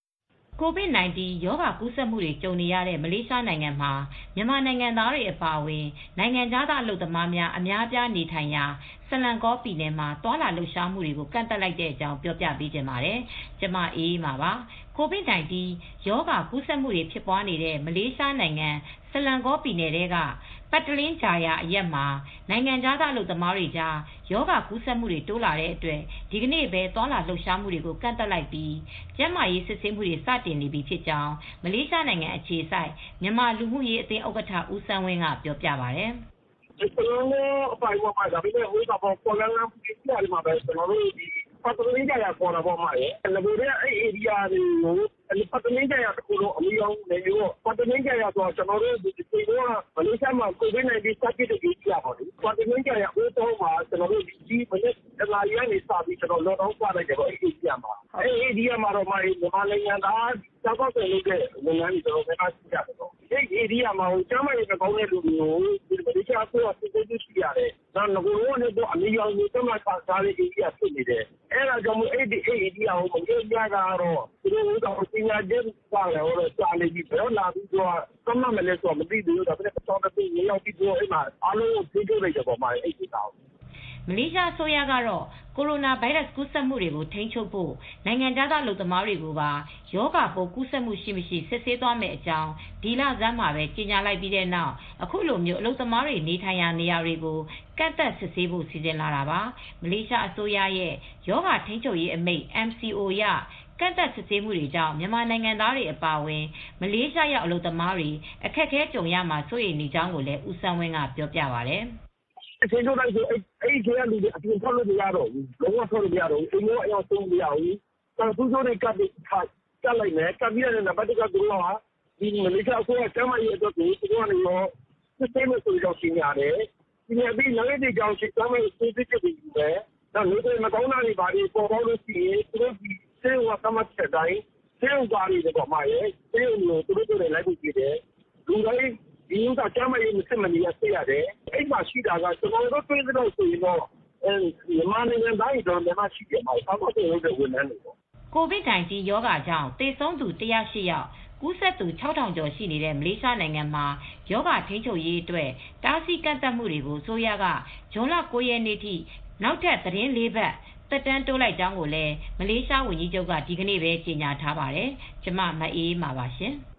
COVID-19 ရောဂါကူးစက်မှုတွေကြုံနေရတဲ့မလေးရှားနိုင်ငံမှာမြန်မာနိုင်ငံသားတွေအပါအဝင်နိုင်ငံခြားသားအလုပ်သမားများအများအပြားနေထိုင်ရာဆလန်ကောပြည်နယ်မှာသွာလာလှုပ်ရှားမှုတွေကိုကန့်သတ်လိုက်တဲ့အကြောင်းပြောပြပေးချင်ပါတယ်။ကျွန်မအေးမှာပါ COVID-19 ရောဂါကူးစက်မှုတွေဖြစ်ပွားနေတဲ့မလေးရှားနိုင်ငံဆလန်ကောပြည်နယ်ကပတ်တလင်းဂျာယာအရက်မှာနိုင်ငံခြားသားအလုပ်သမားတွေကြားရောဂါကူးစက်မှုတွေတိုးလာတဲ့အတွက်ဒီကနေ့ပဲသွာလာလှုပ်ရှားမှုတွေကိုကန့်သတ်လိုက်ပြီးကျန်းမာရေးစစ်ဆေးမှုတွေစတင်နေပြီဖြစ်ကြောင်းမလေးရှားနိုင်ငံအခြေစိုက်မြန်မာလူမှုရေးအသင်းဥက္ကဋ္ဌဦးစန်းဝင်းကပြောပြပါတယ်။ဒီလိုအပိုင်းမှာဒါပေမဲ့ဟိုကတော့ပေါ်လာတဲ့ပြည်နယ်မှာပဲကျွန်တော်တို့ဒီပတ်တလင်းဂျာယာပေါ်လာပေါ်မှာလေ။လည်းဘယ်အဲ့ area တွေကိုပတ်တလင်းဂျာယာတခုလုံးအမျိုးမျိုးနေရောပတ်တလင်းဂျာယာဆိုကျွန်တော်တို့ဒီပြည်ကမလေးရှားမှာ COVID-19 စတင်တဲ့ကြီးပြပါလိမ့်ပတ်တလင်းဂျာယာဦးတော့မှာကျွန်တော်တို့ဒီမနေ့တလာရီကနေစပြီးကျွန်တော်လောတော့ပြလိုက်တယ်ပေါ့အဲ့ဒီပြမှာအဲ့ area မှာတော့မြန်မာနိုင်ငံသားကျောက်ပေါက်တွေလုပ်တဲ့ဝန်ထမ်းတွေတော့မြန်မာရှိကြတယ်ပေါ့ဒီ area မှာကျမ်းမာရေးကောင်းတဲ့လူမျိုးဒီမလေးရှားကိုစစ်စစ်ရှိရတယ်တော့ငကိုရောလည်းတော့အမျိုးမျိုးတမန်ပါစားတဲ့ area ဖြစ်နေတယ်အဲ့ဒါကြောင့်အဲ့ဒီ area ကိုမကြည့်ကြတော့ဒီလိုတော့ပညာရေးပါလေဟိုစာလေးပြီးတော့လာပြီးတော့ကမ္ဘာမလဲဆိုမသိဘူးဒါပေမဲ့တော့တဲ့နေရောက်ပြီးတော့အဲ့မှာအားလုံးကိုသိကြလိုက်ကြပါမယ်အဲ့ဒီတော့မလေးရှားအစိုးရကတော့ကိုရိုနာဗိုင်းရပ်စ်ကူးစက်မှုတွေကိုထိန်းချုပ်ဖို့နိုင်ငံခြားသားလူသမားတွေကိုပါရောဂါပိုးကူးစက်မှုရှိမရှိစစ်ဆေးသွားမယ့်အကြောင်းဒီလဆန်းမှာပဲကြေညာလိုက်ပြီးတဲ့နောက်အခုလိုမျိုးအလုပ်သမားတွေနေထိုင်ရာနေရာတွေကိုကန့်သက်စစ်ဆေးဖို့စီစဉ်လာတာပါမလေးရှားအစိုးရရဲ့ရောဂါထိန်းချုပ်ရေးအမိန့် MCO ရကန့်သက်စစ်ဆေးမှုတွေကြောင့်မြန်မာနိုင်ငံသားတွေအပါအဝင်မလေးရှားရောက်အလုပ်သမားတွေအခက်အခဲကြုံရမှာစိုးရိမ်နေကြောင်းကိုလည်းဦးစန်းဝင်းကပြောပြပါတယ်အချင်းတို့လိုက်ဆိုအဲ့ဒီလူတွေအပြင်ထွက်လို့မရတော့ဘူးလုံးဝထွက်လို့မရတော့ဘူးအိမ်ရောအရောက်ဆုံးမရဘူးတောင်သူတို့တွေကပ်ကလိုက်မယ်ကပ်ပြီးတဲ့နံပါတ်ကတို့ကဒီမလေးရှားကိုကျမရဲ့အတွက်ကိုသူတို့ကနေရောစစ်ဆေးမှုဆိုတော့ရှင်းရတယ်ဒီနေ့ပြီးလည်းဒီကြောင့်ကျမရဲ့စစ်ဆေးချက်တွေယူတယ်တော့လူတွေမကောင်းတာတွေပါပြီးပေါ်ပေါက်လို့ရှိရင်သူတို့ဒီစေဝါကမတ်တဲ့တိုင်းစေဝါတွေတော့မှာရဲ့စေဝါကိုသူတို့တွေလိုက်ပြီးကြည့်တယ်လူတိုင်းဒီဥစ္စာကျမရေးမစစ်မနေရသိရတယ်အဲ့မှာရှိတာကကျွန်တော်တို့တွေ့တဲ့ဆိုရင်တော့မြန်မာနိုင်ငံသားတွေတော့မြန်မာရှိတယ်မှာဘာလို့လဲဆိုဝန်ထမ်းတွေပေါ့ COVID-19 ရောဂါကြောင့်သေဆုံးသူ108ယောက်ကူးစက်သူ6000ကျော်ရှိနေတဲ့မလေးရှားနိုင်ငံမှာရောဂါထိန်းချုပ်ရေးအတွက်တားဆီးကန့်သတ်မှုတွေကိုဆိုရကဇွန်လ9ရက်နေ့ထိနောက်ထပ်သတင်း၄ပတ်တက်တန်းတိုးလိုက်ကြောင်းကိုလည်းမလေးရှားဝန်ကြီးချုပ်ကဒီကနေ့ပဲကြေညာထားပါတယ်။ကျွန်မမအေးမှာပါရှင်။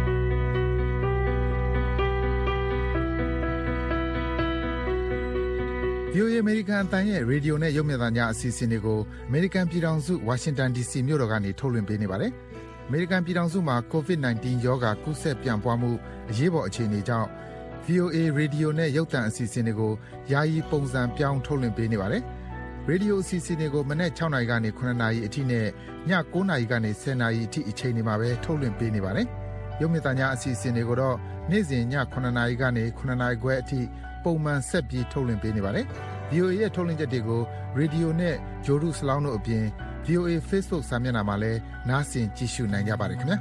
VOA အမေရိကန်အသံရဲ့ရေဒီယိုနဲ့ရုပ်မြင်သံကြားအစီအစဉ်တွေကိုအမေရိကန်ပြည်ထောင်စုဝါရှင်တန် DC မြို့တော်ကနေထုတ်လွှင့်ပေးနေပါတယ်။အမေရိကန်ပြည်ထောင်စုမှာ COVID-19 ရောဂါကူးစက်ပြန့်ပွားမှုအရေးပေါ်အခြေအနေကြောင့် VOA ရေဒီယိုနဲ့ရုပ်သံအစီအစဉ်တွေကိုယာယီပုံစံပြောင်းထုတ်လွှင့်ပေးနေပါတယ်။ရေဒီယိုအစီအစဉ်တွေကိုမနက်6နာရီကနေ9နာရီအထိနဲ့ည9နာရီကနေ10နာရီအထိအချိန်တွေမှာပဲထုတ်လွှင့်ပေးနေပါတယ်။ရုပ်မြင်သံကြားအစီအစဉ်တွေကိုတော့နေ့စဉ်ည9နာရီကနေ9နာရီခွဲအထိပုံမှန်ဆက်ပြီးထုတ်လွှင့်ပေးနေပါတယ်။ VOA ရဲ့ထုတ်လွှင့်ချက်တွေကိုရေဒီယိုနဲ့ဂျိုဒူစလောင်းတို့အပြင် VOA Facebook စာမျက်နှာမှာလည်းနားဆင်ကြည့်ရှုနိုင်ကြပါတယ်ခင်ဗျာ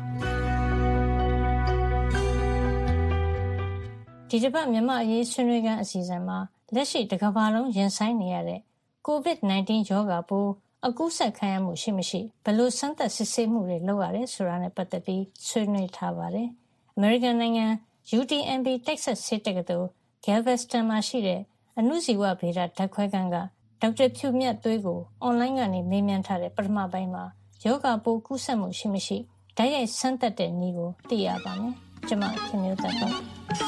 ဒီတစ်ပတ်မြန်မာအရေးဆွေးနွေးခန်းအစီအစဉ်မှာလက်ရှိတစ်ကမ္ဘာလုံးရင်ဆိုင်နေရတဲ့ COVID-19 ရောဂါပိုးအကူးစက်ခံရမှုရှိမရှိဘယ်လိုစမ်းသပ်စစ်ဆေးမှုတွေလုပ်ရတယ်ဆိုတာနဲ့ပတ်သက်ပြီးဆွေးနွေးထားပါတယ်။ American နိုင်ငံ UTMB Texas State တက္ကသိုလ် Galveston မှာရှိတဲ့အဏုဇီဝဗေဒဓာတ်ခွဲခန်းကဒေါက်တာဖြူမြတ်သွေးကိုအွန်လိုင်းကနေမေးမြန်းထားတဲ့ပထမပိုင်းမှာယောဂပိုးကူးစက်မှုရှိမရှိဓာတ်ရိုက်စမ်းသပ်တဲ့နည်းကိုသိရပါမယ်။ကျွန်မခင်မျိုးသက်ပါ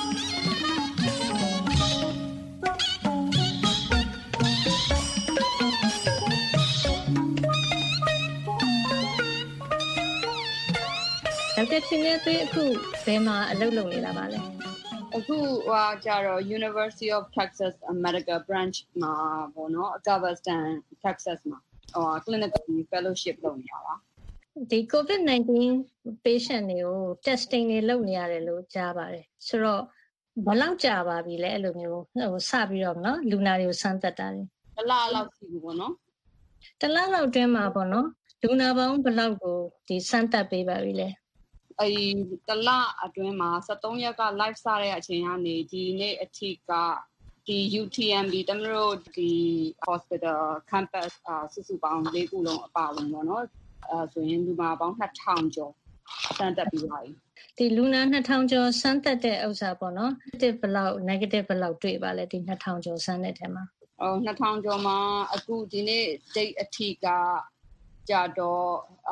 ဒေါက်တာဖြူမြတ်သွေးအခုဘယ်မှာအလုပ်လုပ်နေတာပါလဲ။အခုကျတော့ University of Texas Medical Branch မှာပေါ့နော် Galveston Texas မှာclinical fellowship လုပ်နေတာပါဒီ COVID-19 patient တွေကို testing တွေလုပ်နေရတယ်လို့ကြားပါတယ်ဆိုတော့ဘယ်လောက်ကြာပါပြီလဲအဲ့လိုမျိုးစပြီးတော့နော်လူနာတွေကိုစမ်းသပ်တာတွေတစ်လလောက်ရှိပြီပေါ့နော်တစ်လလောက်အတွင်းမှာပေါ့နော်လူနာပေါင်းဘယ်လောက်ကိုဒီစမ်းသပ်ပေးပါပြီလဲတစ်လအတွင်းမှာ73ရက်က live စတဲ့အချိန်ကနေဒီနေ့အထိကဒီ UTMB တမလို့ဒီ hospital campus စုစုပေါင်း၄ခုလုံးအပါဝင်ပေါ့နော်ဆိုရင်လူနာပေါင်း2000ကျော်စမ်းသပ်ပြီးပါပြီဒီလူနာ2000ကျော်စမ်းသပ်တဲ့ဥစ္စာပေါ့နော် positive ဘယ်လောက် negative ဘယ်လောက်တွေ့ပါလဲဒီ2000ကျော်စမ်းတဲ့ထဲမှာ 2000ကျော်မှာအခုဒီနေ့ date အထိကကြတော့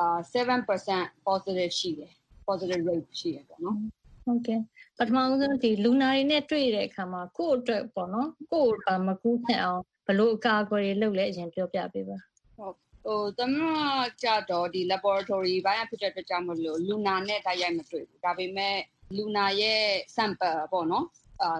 7% positive ရှိတယ် positive rate ရှိတယ်ပေါ့နော်ဟုတ်ကဲ့ပထမဆုံးဒီလူနာတွေနဲ့တွေ့တဲ့အခါမှာကိုယ့်အတွက်ပေါ့နော်ကိုယ့်မကူးဖြစ်အောင်ဘယ်လိုအကာအကွယ်တွေလုပ်လဲအရင်ပြောပြပေးပါဟုတ်တမကြတော့ဒီ laboratory ဘိုင်းဖြစ်တဲ့အတွက်ကြောင့်မလို့လူနာနဲ့တိုက်ရိုက်မတွေ့ဘူးဒါပေမဲ့လူနာရဲ့ sample ပေါ့နော်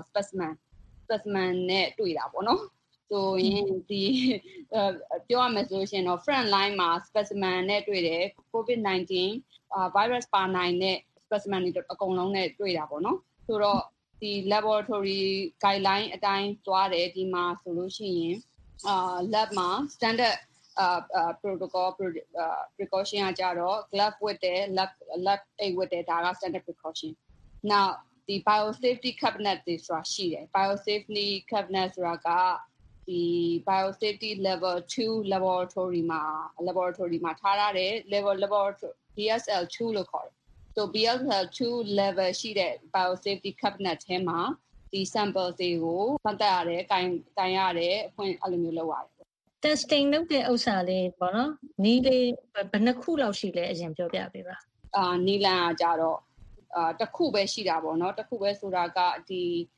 specimen နဲ့တွေ့တာပေါ့နော်ဆိုရင်ဒီပြောရမယ်ဆိုရှင်တော့ front line မှာ specimen နဲ့တွေ့တယ် COVID-19 virus ပါနိုင်တဲ့ specimen တွေအကုန်လုံးနဲ့တွေ့တာပေါ့နော်ဆိုတော့ဒီ laboratory guideline အတိုင်းသွားတယ်ဒီမှာဆိုလို့ရှိရင်lab မှာ standard protocol precaution ကကြတော့ glove ဝတ်တယ် lab aid ဝတ်တယ်ဒါက standard precaution now ဒီ biosafety cabinet တွေဆိုတာရှိတယ် biosafety cabinet ဆိုတာကဒီ biosafety level 2 laboratory မှာထားရတယ် laboratory BSL2 လို့ခေါ်တယ်ဆို BSL2 level ရှိတဲ့ biosafety cabinet ထဲမှာဒီ sample တွေကိုဖတ်တတ်ရတယ်ကန်ရတယ်အဖွင့်အဲ့လိုမျိုးလုပ်ရတယ် testing လုပ်တဲ့ဥစ္စာလေးပေါ့နော်နီးလေးဘယ်နှခုလောက်ရှိလဲအရင်ပြောပြပေးပါနီးလန်ကကြတော့တစ်ခုပဲရှိတာပေါ့နော်တစ်ခုပဲဆိုတာကဒီ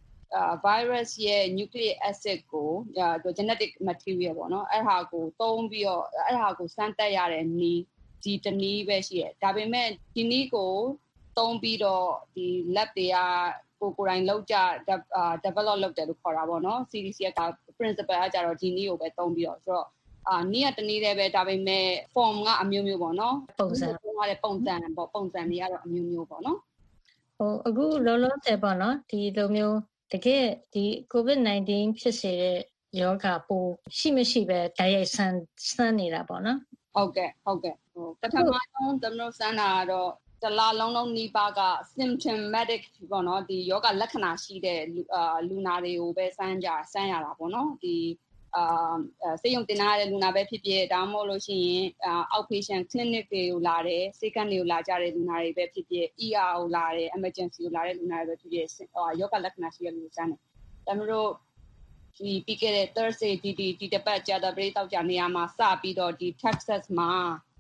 virus ရဲ့ nucleic acid ကို genetic material ပေါ့နော်အဲ့ဟာကိုသုံးပြီးတော့အဲ့ဟာကိုစမ်းသပ်ရတဲ့နီးဒီတနည်းပဲရှိတယ်ဒါပေမဲ့ဒီနည်းကိုသုံးပြီးတော့ဒီ lab တွေကကိုယ်တိုင်လောက်ကြ develop လုပ်တယ်လို့ခေါ်တာပေါ့နော် CDC က principle ကကြတော့ဒီနည်းကိုပဲသုံးပြီးတော့ဆိုတော့နည်းကတနည်းတည်းပဲဒါပေမဲ့ form ကအမျိုးမျိုးပေါ့နော်ပုံစံတွေကတော့အမျိုးမျိုးပေါ့နော်အခုလောလောဆယ်ပေါ့နော်ဒီလိုမျိုးတကယ်ဒီ COVID-19 ဖြစ်စေတဲ့ယောဂပိုးရှိမရှိပဲတိုက်ရိုက်ဆန်းနေတာပေါ့နော်ဟုတ်ကဲ့ပထမဆုံးကျွန်တော်စမ်းတာကတော့တလားလုံးနီးပါးက symptomatic ပေါ့နော်ဒီယောဂလက္ခဏာရှိတဲ့လူနာတွေကိုပဲစမ်းရတာပေါ့နော်ဒီစေယုံတင်ထားတဲ့လူနာပဲဖြစ်ဖြစ်ဒါမှမဟုတ်လို့ရှိရင် outpatient clinic တွေကိုလာတယ်ဆေးကန်းတွေကိုလာကြတဲ့လူနာတွေပဲဖြစ်ဖြစ် ER ကိုလာတယ် emergency ကိုလာတဲ့လူနာတွေပဲဖြစ်ဖြစ်ယောဂလက္ခဏာရှိတဲ့လူတွေစမ်းတယ်ဒါမျိုးတို့ဒီပြီးခဲ့တဲ့ Thursday ဒီတစ်ပတ်ကြာသပတေးတောက်ကြနေရာမှာစပြီးတော့ဒီ Texas မှာ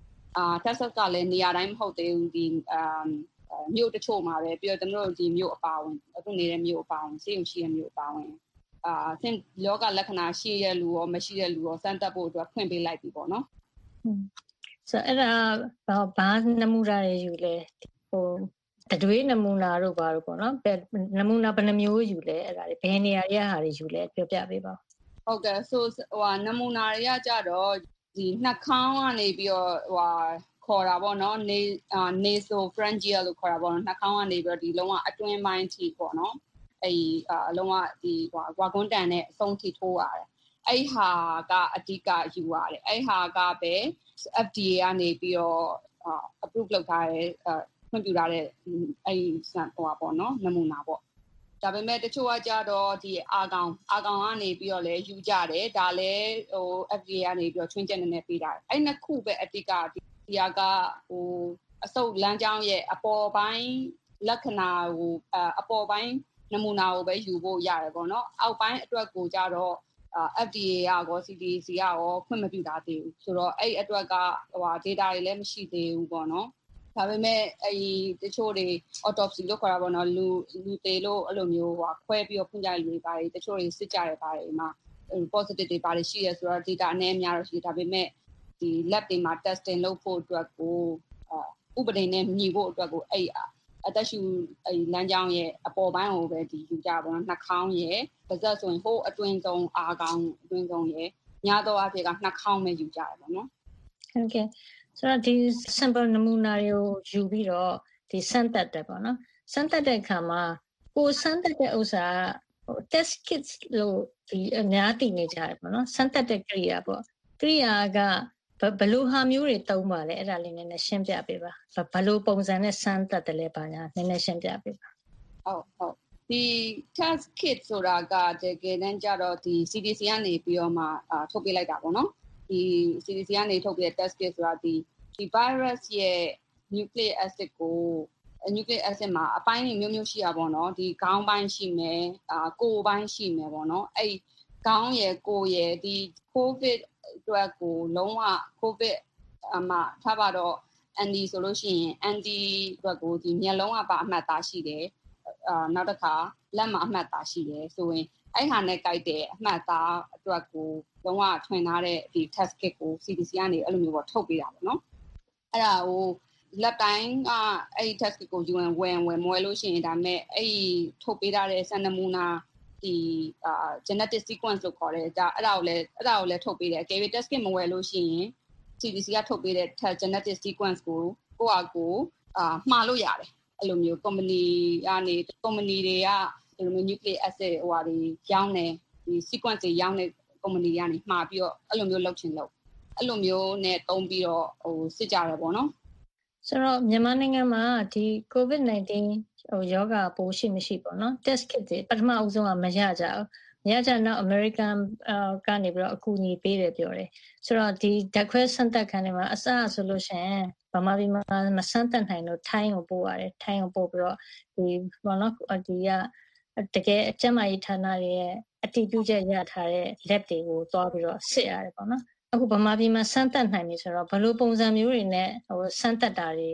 Texas ကလည်းနေရာတိုင်းမဟုတ်သေးဘူးဒီမြို့တချို့မှာပဲပြီးတော့တို့ဒီမြို့အပါဝင်အခုနေတဲ့မြို့အပါဝင်စေယုံရှိတဲ့မြို့အပါဝင်ဆင်လောကလက္ခဏာရှိတဲ့လူရောမရှိတဲ့လူရောစမ်းသပ်ဖို့အတွက်ဖွင့်ပေးလိုက်ပြီပေါ့နော်ဆိုအဲ့ဒါဘာနမူနာတွေယူလဲတတွေးနမူနာတို့ဘာလို့ပေါ့နော်နမူနာဘယ်နှမျိုးယူလဲအဲ့ဒါတွေဘယ်နေရာတွေကဟာတွေယူလဲပြောပြပေးပါဟုတ်ကဲ့ဆိုနမူနာတွေကကြတော့ဒီနှာခေါင်းကနေပြီးတော့ခေါ်တာပေါ့နော်nasopharyngeal လို့ခေါ်တာပေါ့နော်နှာခေါင်းကနေပြီးတော့ဒီလုံးဝအတွင်းပိုင်းထိပေါ့နော်အဲ့လုံးဝဒီဝါကွန်းတန်နဲ့အဆုံးထိထိုးရတယ်အဲ့ဟာကအဓိကယူရတယ်အဲ့ဟာကပဲ FDA ကနေပြီးတော့ approve လုပ်ထားတဲ့ခွင့်ပြုထားတဲ့အဲ့ပေါ့နော်နမူနာပေါ့ဒါပေမဲ့တချို့ကကြတော့ဒီအာကောင်ကနေပြီးတော့လည်းယူကြတယ်ဒါလည်းFDA ကနေပြီးတော့ချွင်းချက်နေပေးတာအဲ့နှစ်ခုပဲအဓိကဒီကအဆုတ်လမ်းကြောင်းရဲ့အပေါ်ပိုင်းလက္ခဏာကိုအပေါ်ပိုင်းနမူနာကိုပဲယူဖို့ရတယ်ပေါ့နော်အောက်ပိုင်းအတွက်ကိုကြတော့FDA ကရော CDC ကရောခွင့်မပြုထားသေးဘူးဆိုတော့အဲ့အတွက်ကdata တွေလည်းမရှိသေးဘူးပေါ့နော်ဒါပေမဲ့တချို့တွေ autopsy လို့ခေါ်တာပေါ့နော်လူသေးလို့အဲ့လိုမျိုးခွဲပြီးတော့ဖွင့်ကြလူတွေပါတယ်တချို့တွေစစ်ကြရပါတယ်မှာ positive တွေပါတယ်ရှိရဆိုတော့ data အနည်းအများတော့ရှိဒါပေမဲ့ဒီ lab တွေမှာ testing လုပ်ဖို့အတွက်ကိုဥပဒေနဲ့ညီဖို့အတွက်ကိုအသက်ရှူလမ်းကြောင်းရဲ့အပေါ်ပိုင်းကိုပဲဒီယူကြပါတော့နှာခေါင်းရဲ့ပါးစပ်ဆိုရင်ဟိုအတွင်းဆုံးအာခေါင်းအတွင်းဆုံးရဲ့ညာတော့အဖြစ်ကနှာခေါင်းပဲယူကြတယ်ပေါ့နော်ဟုတ်ကဲ့ဆိုတော့ဒီ sample နမူနာတွေကိုယူပြီးတော့ဒီစမ်းသပ်တယ်ပေါ့နော်စမ်းသပ်တဲ့အခါမှာကိုစမ်းတက်တဲ့ဥစ္စာကtest kits လို့ဒီအများသိနေကြတယ်ပေါ့နော်စမ်းတက်တဲ့ကိရိယာပေါ့ကိရိယာကဘယ်လိုဟာမျိုးတွေသုံးပါလဲအဲ့ဒါလေးနည်းနည်းရှင်းပြပေးပါဘယ်လိုပုံစံနဲ့စမ်းတက်တယ်လဲပါညာနည်းနည်းရှင်းပြပေးပါဟုတ်ဒီ test kit ဆိုတာကတကယ်တမ်းကျတော့ဒီ CDC ကနေပြီးတော့မှထုတ်ပေးလိုက်တာပေါ့နော်ဒီ CDC ကနေထုတ်ပေးတဲ့ test kit ဆိုတာဒီ virus ရဲ့ nucleic acid ကိုnucleic acid မှာအပိုင်းမျိုးမျိုးရှိရပါတော့ဒီခေါင်းပိုင်းရှိမယ်ကိုယ်ပိုင်းရှိမယ်ပေါ့နော်အဲ့ခေါင်းရယ်ကိုယ်ရယ်ဒီ covid အတွက်ကိုလုံးဝ covid မှာထားပါတော့ anti ဆိုလို့ရှိရင် anti အတွက်ကိုဒီမျက်လုံးကပါအမှတ်သားရှိတယ်နောက်တစ်ခါလက်မှာအမှတ်သားရှိတယ်ဆိုရင်အဲ့ဟာနဲ့ကြိုက်တဲ့အမှတ်သားအတွက်ကိုလုံးဝထွင်ထားတဲ့ဒီ test kit ကို CDC ကနေအဲ့လိုမျိုးပေါ့ထုတ်ပေးတာပေါ့နော်အဲ့ဒါကိုလက်တိုင်းကအဲ့ဒီ test kit ကိုယူဝင်မွဲလို့ရှိရင်ဒါမဲ့အဲ့ဒီထုတ်ပေးထားတဲ့စံနမူနာဒီgenetic sequence လို့ခေါ်တယ်ဒါအဲ့ဒါကိုလည်းထုတ်ပေးတယ်အကယ်၍ test kit မဝယ်လို့ရှိရင် CDC ကထုတ်ပေးတဲ့ genetic sequence ကိုကိုယ့်အကိုမှားလို့ရတယ်အဲ့လိုမျိုး company တွေကဒီလိုမျိုး nucleic acid ဟိုဟာတွေရောင်းတယ်ဒီ sequence တွေရောင်းတဲ့ company တွေကနေမှာပြီးတော့အဲ့လိုမျိုးလုပ်ချင်လို့အဲ့လိုမျိုးနဲ့တုံးပြီးတော့စစ်ကြရပေါ့နော်ဆိုတော့မြန်မာနိုင်ငံမှာဒီ COVID-19 ယောဂပိုးရှိမရှိပေါ့နော် test kit တွေပထမအဆုံးကမရကြဘူးမရကြတော့ American ကနေပြီးတော့အကူအညီပေးတယ်ပြောတယ်ဆိုတော့ဒီဓာတ်ခွဲစမ်းသပ်ခန်းတွေမှာအစဆိုလို့ရှိရင်ဗမာပြည်မှာမစမ်းသပ်နိုင်လို့ထိုင်းကိုပို့ရတယ်ထိုင်းကိုပို့ပြီးတော့ဒီဘောနော်ဒီကတကယ်အကျန်းမာရေးဌာနတွေရဲ့အတည်ပြုချက်ရထားတဲ့ lab တွေကိုသွားပြီးတော့စစ်ရတယ်ပေါ့နော်အခုဗမာပြည်မှာစမ်းသပ်နိုင်ပြီဆိုတော့ဘယ်လိုပုံစံမျိုးတွေနဲ့စမ်းသပ်တာတွေ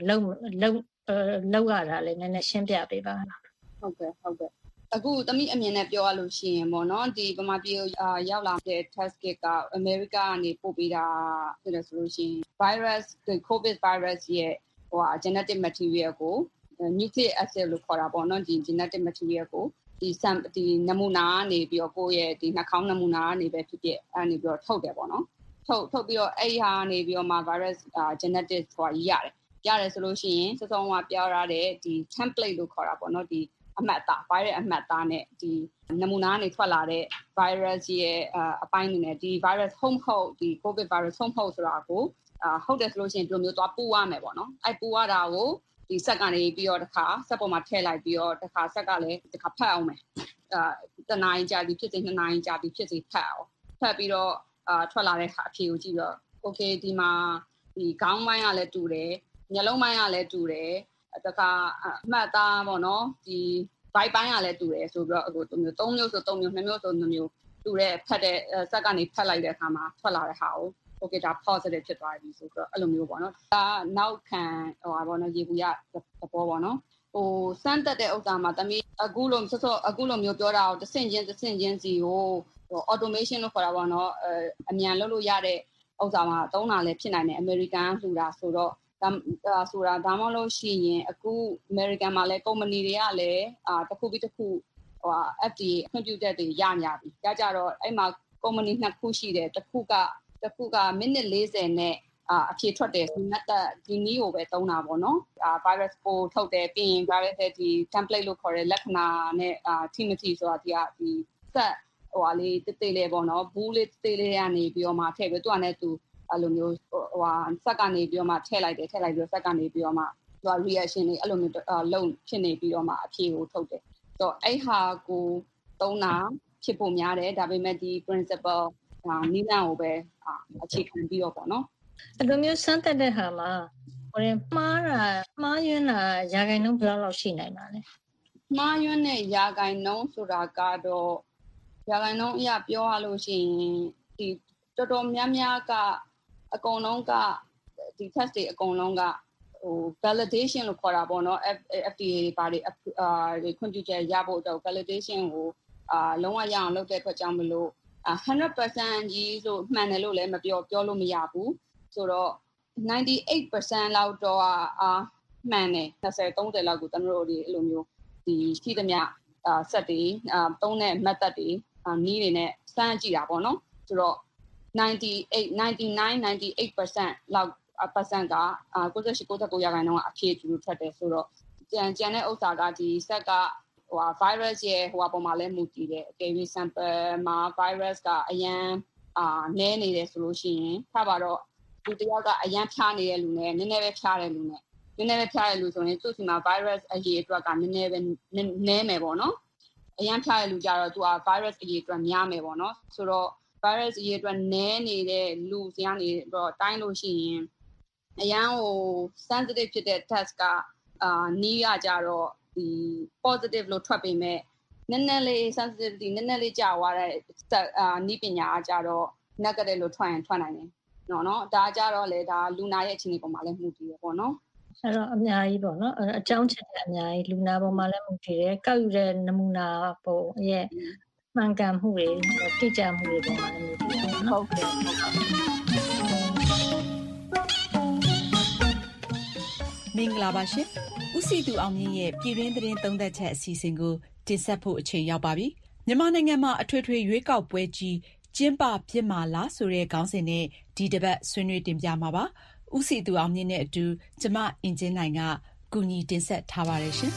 လောက်ရတာလဲနည်းနည်းရှင်းပြပေးပါဟုတ်ကဲ့အခုသမီးအမြင်နဲ့ပြောရလို့ရှိရင်ပေါ့နော်ဒီဗမာပြည်ရောက်လာတဲ့ test kit ကအမေရိကကနေပို့ပေးတာဖြစ်တယ်ဆိုလို့ရှိရင် virus ဒီ covid virus ရဲ့genetic material ကို nucleic acid လို့ခေါ်တာပေါ့နော်ဒီ genetic material ကိုဒီနမူနာကနေပြီးတော့ကိုယ့်ရဲ့ဒီနှာခေါင်းနမူနာကနေပဲဖြစ်ဖြစ်အဲ့နေပြီးတော့ထုတ်တယ်ပေါ့နော်ထုတ်ပြီးတော့အဲ့ဟာနေပြီးတော့မှ virus genetic ဆိုတာရတယ်ဆိုလို့ရှိရင်စောစောကပြောရတဲ့ဒီ template လို့ခေါ်တာပေါ့နော်ဒီအမှတ်အသား virus အမှတ်အသားနဲ့ဒီနမူနာကနေထွက်လာတဲ့ virus ရဲ့အပိုင်းတွေနဲ့ဒီ virus ဟုတ်ဒီ covid virus ဟုတ်ဆိုတာကိုဟုတ်တယ်ဆိုလို့ရှိရင်ဒီလိုမျိုးသွားပူရမယ်ပေါ့နော်အဲ့ပူရတာကိုဒီဆက်ကနေပြီးတော့တစ်ခါဆက်ပေါ်မှာထည့်လိုက်ပြီးတော့တစ်ခါဆက်ကလည်းတစ်ခါဖတ်အောင်မယ်တနားရင်ကြာပြီးဖြစ်စေ2နာရီကြာပြီးဖြစ်စေဖတ်အောင်ဖတ်ပြီးတော့ထွက်လာတဲ့အဖြေကိုကြည့်ပြီးတော့ okay ဒီမှာဒီခေါင်းပိုင်းကလည်းတူတယ်မျက်လုံးပိုင်းကလည်းတူတယ်တခါအမှတ်သားပေါ့နော်ဒီဘိုက်ပိုင်းကလည်းတူတယ်ဆိုပြီးတော့အခု3မျိုးဆို3မျိုး2မျိုးဆို2မျိုးတူတဲ့ဖတ်တဲ့စက်ကနေဖတ်လိုက်တဲ့အခါမှာထွက်လာတဲ့ဟာကို okay ဒါ positive ဖြစ်သွားပြီဆိုတော့အဲ့လိုမျိုးပေါ့နော်ဒါနောက်ခံပေါ့နော်ရေဘူးရသဘောပေါ့နော်စမ်းတက်တဲ့ဥစ္စာမှာတမီးအခုလိုမျိုးပြောတာကိုတစ်ဆင့်ချင်းစီကိုautomation လို့ခေါ်တာပေါ့နော်အမြန်လုပ်လို့ရတဲ့ဥစ္စာမှာသုံးတာလည်းဖြစ်နိုင်တယ် American လှူတာဆိုတော့ဆိုတာဒါမှမဟုတ်ရှိရင်အခု American မှာလည်း company တွေကလည်းတစ်ခုပြီးတစ်ခု FDA ခွင့်ပြုချက်တွေရညာပြီကြတော့အဲ့မှာ company နှစ်ခုရှိတယ်တစ်ခုကမိနစ်40နဲ့အဖြေထွက်တယ်ဒီနည်းကိုပဲသုံးတာပေါ့နော်virus ကိုထုတ်တယ်ပြီးရင် virus ရဲ့ဒီ template လို့ခေါ်တဲ့လက္ခဏာနဲ့ထိမထိဆိုတာဒီဆက်လေးတေးလေးပေါ့နော်ဘူးလေးတေးလေးကနေပြီးတော့မှထည့်ပြီးသူကလည်းသူအဲ့လိုမျိုးဆက်ကနေပြီးတော့မှထည့်လိုက်ပြီးတော့ဆက်ကနေပြီးတော့မှသူက reaction တွေအဲ့လိုမျိုးလုံးဖြစ်နေပြီးတော့မှအဖြေကိုထုတ်တယ်ဆိုတော့အဲ့ဟာကိုသုံးတာဖြစ်ဖို့များတယ်ဒါပေမဲ့ဒီ principle နီးလမ်းကိုပဲအခြေခံပြီးတော့ပေါ့နော်အဲ့လိုမျိုးစမ်းသပ်တဲ့ဟာမှာမှားယွင်းတာရာခိုင်နှုန်းဘယ်လောက်ရှိနိုင်ပါလဲမှားယွင်းတဲ့ရာခိုင်နှုန်းဆိုတာကတော့ရာခိုင်နှုန်းအရပြောရလို့ရှိရင်ဒီတော်တော်များများကအကုန်လုံးကဒီ test တွေအကုန်လုံးကvalidation လို့ခေါ်တာပေါ့နော် FDA တွေပါတွေခွင့်ပြုချက်ရဖို့အတွက် validation ကိုလုံးဝရအောင်လုပ်တဲ့အတွက်ကြောင့်မလို့100% ကြီးဆိုမှန်တယ်လို့လည်းမပြောလို့မရဘူးဆိုတော့ 98% လောက်တော့မှန်တယ်20-30လောက်ကိုကျွန်တော်တို့ဒီအဲ့လိုမျိုးဒီရှိသမျှဆက်တွေသုံးတဲ့ method တွေနည်းတွေနဲ့စမ်းကြည့်တာပေါ့နော်ဆိုတော့98% လောက်% က98-99%ကအဖြေတူထွက်တယ်ဆိုတော့ကျန်တဲ့ဥစ္စာကဒီဆက်က virus ရဲ့ဟိုအပေါ်မှာလည်းမူတည်တယ်အကယ်၍ sample မှာ virus ကအရန်နည်းနေတယ်ဆိုလို့ရှိရင်ထားပါတော့ဒီတယောက်ကအရန်ဖြားနေတဲ့လူနဲ့နည်းနည်းပဲဖြားတဲ့လူနဲ့နည်းနည်းပဲဖြားတဲ့လူဆိုရင်သူ့စီမှာ virus အရေးအတွက်ကနည်းနည်းပဲနည်းမယ်ပေါ့နော်အရန်ဖြားတဲ့လူကြတော့သူက virus အရေးအတွက်များမယ်ပေါ့နော်ဆိုတော့ virus အရေးအတွက်နည်းနေတဲ့လူစီကနေတော့တိုင်းလို့ရှိရင်အရန်ဟို sensitive ဖြစ်တဲ့ test ကနီးရကြတော့ဒီ positive လို့ထွက်ပေမဲ့နည်းနည်းလေး sensitivity နည်းနည်းလေးကြာသွားတဲ့နီးပညာကြတော့ negative လို့ထွက်ရင်ထွက်နိုင်တယ်နော်ဒါကြတော့လေဒါလူနာရဲ့အခြေအနေပေါ်မှာလည်းမှုတည်တယ်ပေါ့နော်အဲ့တော့အများကြီးပေါ့နော်အကြောင်းချက်တဲ့အများကြီးလူနာပေါ်မှာလည်းမှုတည်တယ်ကောက်ယူတဲ့နမူနာပုံရဲ့မှန်ကန်မှုတွေတိကျမှုတွေပေါ်မှာလည်းမှုတည်တယ်နော်ဟုတ်ကဲ့မင်္ဂလာပါရှင်ဦးစီသူအောင်မြင့်ရဲ့ပြည်တွင်းသတင်းသုံးသပ်ချက်အစီအစဉ်ကိုတင်ဆက်ဖို့အချိန်ရောက်ပါပြီမြန်မာနိုင်ငံမှာအထွေထွေရွေးကောက်ပွဲကြီးကျင်းပဖြစ်မှာလားဆိုတဲ့ခေါင်းစဉ်နဲ့ဒီတစ်ပတ်ဆွေးနွေးတင်ပြမှာပါဦးစီသူအောင်မြင့်နဲ့အတူကျမအင်ဂျင်နိုင်ကကူညီတင်ဆက်ထားပါတယ်ရှင်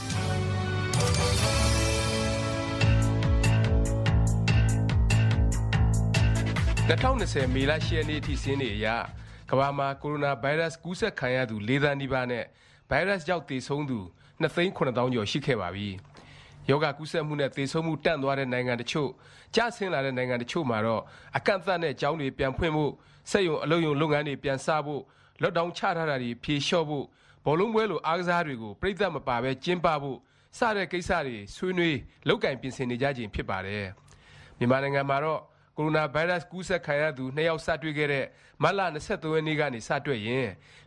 2020မေလ10ရက်နေ့ထိစင်းနေအရကမ္ဘာမှာကိုရိုနာဗိုင်းရပ်စ်ကူးစက်ခံရသူ4သန်းနီးပါးနဲ့ဗိုင်းရပ်စ်ကြောင့်သေဆုံးသူ2,900,000 ကျော်ရှိခဲ့ပါပြီ။ရောဂါကူးစက်မှုနဲ့သေဆုံးမှုတန့်သွားတဲ့နိုင်ငံတချို့ကျဆင်းလာတဲ့နိုင်ငံတချို့မှာတော့အကန့်အသတ်နဲ့ကျောင်းတွေပြန်ဖွင့်ဖို့စက်ရုံအလုပ်ရုံလုပ်ငန်းတွေပြန်စဖို့လော့ဒေါင်းချထားတာတွေဖြေလျှော့ဖို့ဘောလုံးပွဲလိုအားကစားတွေကိုပြည်သက်မပါပဲကျင်းပဖို့စတဲ့ကိစ္စတွေဆွေးနွေးလုပ်ကင်ပြင်ဆင်နေကြခြင်းဖြစ်ပါတယ်။မြန်မာနိုင်ငံမှာတော့ကိုရိုနာဗိုင်းရပ်စ်ကူးစက်ခံရသူ2ယောက်စတွေ့ခဲ့တဲ့မတ်လ23ရက်နေ့ကနေစတွေ့ရင်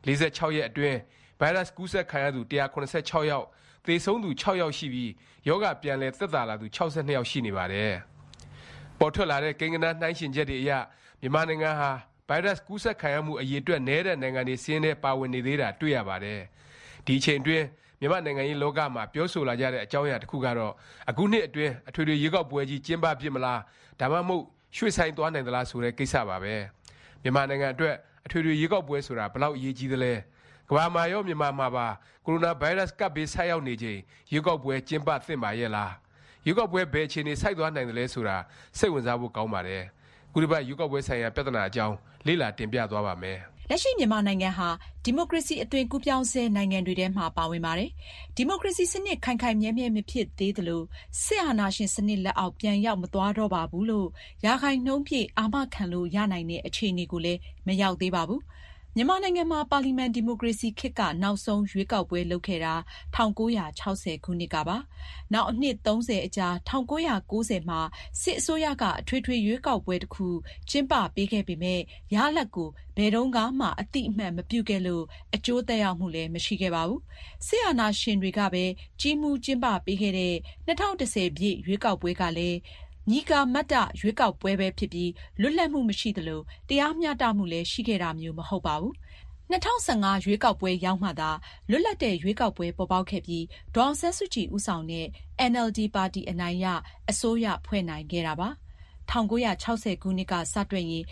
46ရက်အတွင်းဗိုင်းရပ်စ်ကူးစက်ခံရသူ186ယောက်သေဆုံးသူ6ယောက်ရှိပြီးယောဂပြန်လည်သက်သာလာသူ62ယောက်ရှိနေပါတယ်။ပေါ်ထွက်လာတဲ့ကိန်းဂဏန်းနှိုင်းယှဉ်ချက်တွေအရမြန်မာနိုင်ငံဟာဗိုင်းရပ်စ်ကူးစက်ခံရမှုအရေအတွက်နည်းတဲ့နိုင်ငံတွေစင်းနဲ့ပါဝင်နေသေးတာတွေ့ရပါတယ်။ဒီအချိန်အတွင်းမြန်မာနိုင်ငံရေးလောကမှာပြောဆိုလာကြတဲ့အကြောင်းအရာတစ်ခုကတော့အခုနှစ်အတွင်းအထွေထွေရွေးကောက်ပွဲကြီးကျင်းပဖြစ်မလားဒါမှမဟုတ်ရွှေ့ဆိုင်သွားနိုင်သလားဆိုတဲ့ကိစ္စပါပဲမြန်မာနိုင်ငံအတွက်အထွေထွေရွေးကောက်ပွဲဆိုတာဘလောက်အရေးကြီးသလဲကမ္ဘာမှာရောမြန်မာမှာပါကိုရိုနာဗိုင်းရပ်စ်ကပ်ဘေးဆိုက်ရောက်နေချိန်ရွေးကောက်ပွဲကျင်းပသင့်ပါရဲ့လားရွေးကောက်ပွဲဘယ်အခြေအနေဆိုက်သွားနိုင်သလဲဆိုတာစိတ်ဝင်စားဖို့ကောင်းပါတယ်ခုဒီပတ်ရွေးကောက်ပွဲဆိုင်ရာပြဿနာအကြောင်းလေ့လာတင်ပြသွားပါမယ်လက်ရှိမြန်မာနိုင်ငံဟာဒီမိုကရေစီအသွင်ကူးပြောင်းဆဲနိုင်ငံတွေထဲမှာပါဝင်ပါတယ်။ဒီမိုကရေစီစနစ်ခိုင်ခိုင်မြဲမြဲမဖြစ်သေးသလိုစစ်အာဏာရှင်စနစ်လက်အောက်ပြန်ရောက်မသွားတော့ပါဘူးလို့ရာခိုင်နှုန်းပြည့်အာမခံလို့ရနိုင်တဲ့အခြေအနေကိုလည်းမရောက်သေးပါဘူး။မြန်မာနိုင်ငံမှာပါလီမန်ဒီမိုကရေစီခေတ်ကနောက်ဆုံးရွေးကောက်ပွဲလုပ်ခဲ့တာ1960ခုနှစ်ကပါ။နောက်အနှစ်30အကြာ1990မှာစစ်အစိုးရကအထွေထွေရွေးကောက်ပွဲတစ်ခုကျင်းပပေးခဲ့ပေမဲ့ရလဒ်ကိုဘယ်တော့မှအတိအမှန်မပြုခဲ့လို့အကျိုးသက်ရောက်မှုလည်းမရှိခဲ့ပါဘူး။စစ်အာဏာရှင်တွေကပဲကြီးမှုကျင်းပပေးခဲ့တဲ့2010ပြည့်ရွေးကောက်ပွဲကလည်းညီကာမတ္တရွေးကောက်ပွဲပဲဖြစ်ပြီးလွတ်လပ်မှုမရှိသလိုတရားမျှတမှုလည်းရှိခဲ့တာမျိုးမဟုတ်ပါဘူး။2015ရွေးကောက်ပွဲရောက်မှသာလွတ်လပ်တဲ့ရွေးကောက်ပွဲပေါ်ပေါက်ခဲ့ပြီးဒေါ်အောင်ဆန်းစုကြည်ဦးဆောင်တဲ့ NLD ပါတီအနိုင်ရအစိုးရဖွဲ့နိုင်ခဲ့တာပါ။1960ခုနှစ်ကစတွက်ရင်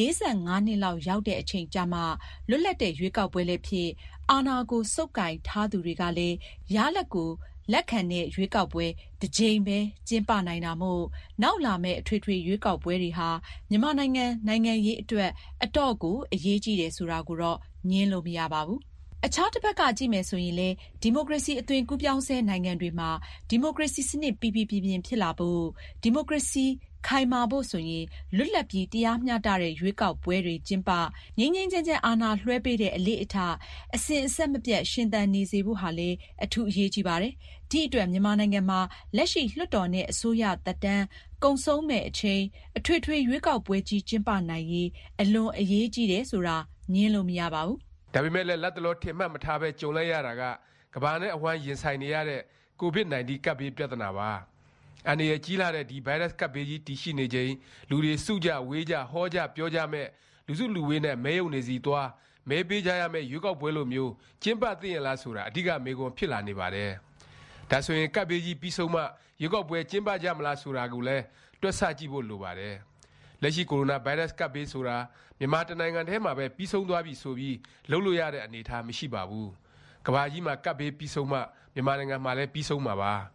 45နှစ်လောက်ရောက်တဲ့အချိန်ကြာမှလွတ်လပ်တဲ့ရွေးကောက်ပွဲလည်းဖြစ်အာဏာကိုစုပ်ကိုင်ထားသူတွေကလည်းရလဒ်ကိုလက်ခံတဲ့ရွေးကောက်ပွဲတစ်ကြိမ်ပဲကျင်းပနိုင်တာမို့နောက်လာမယ့်အထွေထွေရွေးကောက်ပွဲတွေဟာမြန်မာနိုင်ငံရေးအတွက်အတော့ကိုအရေးကြီးတယ်ဆိုတာကိုတော့ငြင်းလို့မရပါဘူး။အခြားတစ်ဘက်ကကြည့်မယ်ဆိုရင်လည်းဒီမိုကရေစီအသွင်ကူးပြောင်းဆဲနိုင်ငံတွေမှာဒီမိုကရေစီစနစ်ပြင်းဖြစ်လာဖို့ဒီမိုကရေစီခိုင်မာဖို့ဆိုရင်လွတ်လပ်ပြီးတရားမျှတတဲ့ရွေးကောက်ပွဲတွေကျင်းပငြိမ်းငြိမ်းချမ်းချမ်းအာဏာလွှဲပေးတဲ့အလေးအထားအစဉ်အဆက်မပြတ်ရှင်သန်နေစေဖို့ဟာလည်းအထူးအရေးကြီးပါတယ်။ဒီအတွက်မြန်မာနိုင်ငံမှာလက်ရှိလွှတ်တော်နဲ့အစိုးရသက်တမ်းကုန်ဆုံးမဲ့အချိန်အထွေထွေရွေးကောက်ပွဲကြီးကျင်းပနိုင်ရေးအလွန်အရေးကြီးတယ်ဆိုတာငြင်းလို့မရပါဘူး။ဒါပေမဲ့လည်းလက်တလောထင်မှတ်မထားပဲကြုံလိုက်ရတာကကမ္ဘာနဲ့အဝှမ်းရင်ဆိုင်နေရတဲ့ COVID-19 ကပ်ဘေးပြဿနာပါ။အန္တရာယ်ကြီးလာတဲ့ဒီဗိုင်းရပ်စ်ကပ်ဘေးကြီးတည်ရှိနေချိန်လူတွေစုကြဝေးကြဟောကြပြောကြမဲ့လူစုလူဝေးနဲ့မဲယုံနေစီသွားမဲပေးကြရမဲ့ရွေးကောက်ပွဲလိုမျိုးကျင်းပသိရလားဆိုတာအဓိကမေးခွန်းဖြစ်လာနေပါတယ်။ဒါဆိုရင်ကပ်ဘေးကြီးပြီးဆုံးမှရွေးကောက်ပွဲကျင်းပကြမလားဆိုတာကိုလည်းတွက်ဆကြည့်ဖို့လိုပါတယ်။လက်ရှိကိုရိုနာဗိုင်းရပ်စ်ကပ်ဘေးဆိုတာမြန်မာတနိုင်ငံထဲမှာပဲပြီးဆုံးသွားပြီဆိုပြီးလှုပ်လို့ရတဲ့အနေအထားမရှိပါဘူး။ကမ္ဘာကြီးမှာကပ်ဘေးပြီးဆုံးမှမြန်မာနိုင်ငံမှာလည်းပြီးဆုံးမှာပါ။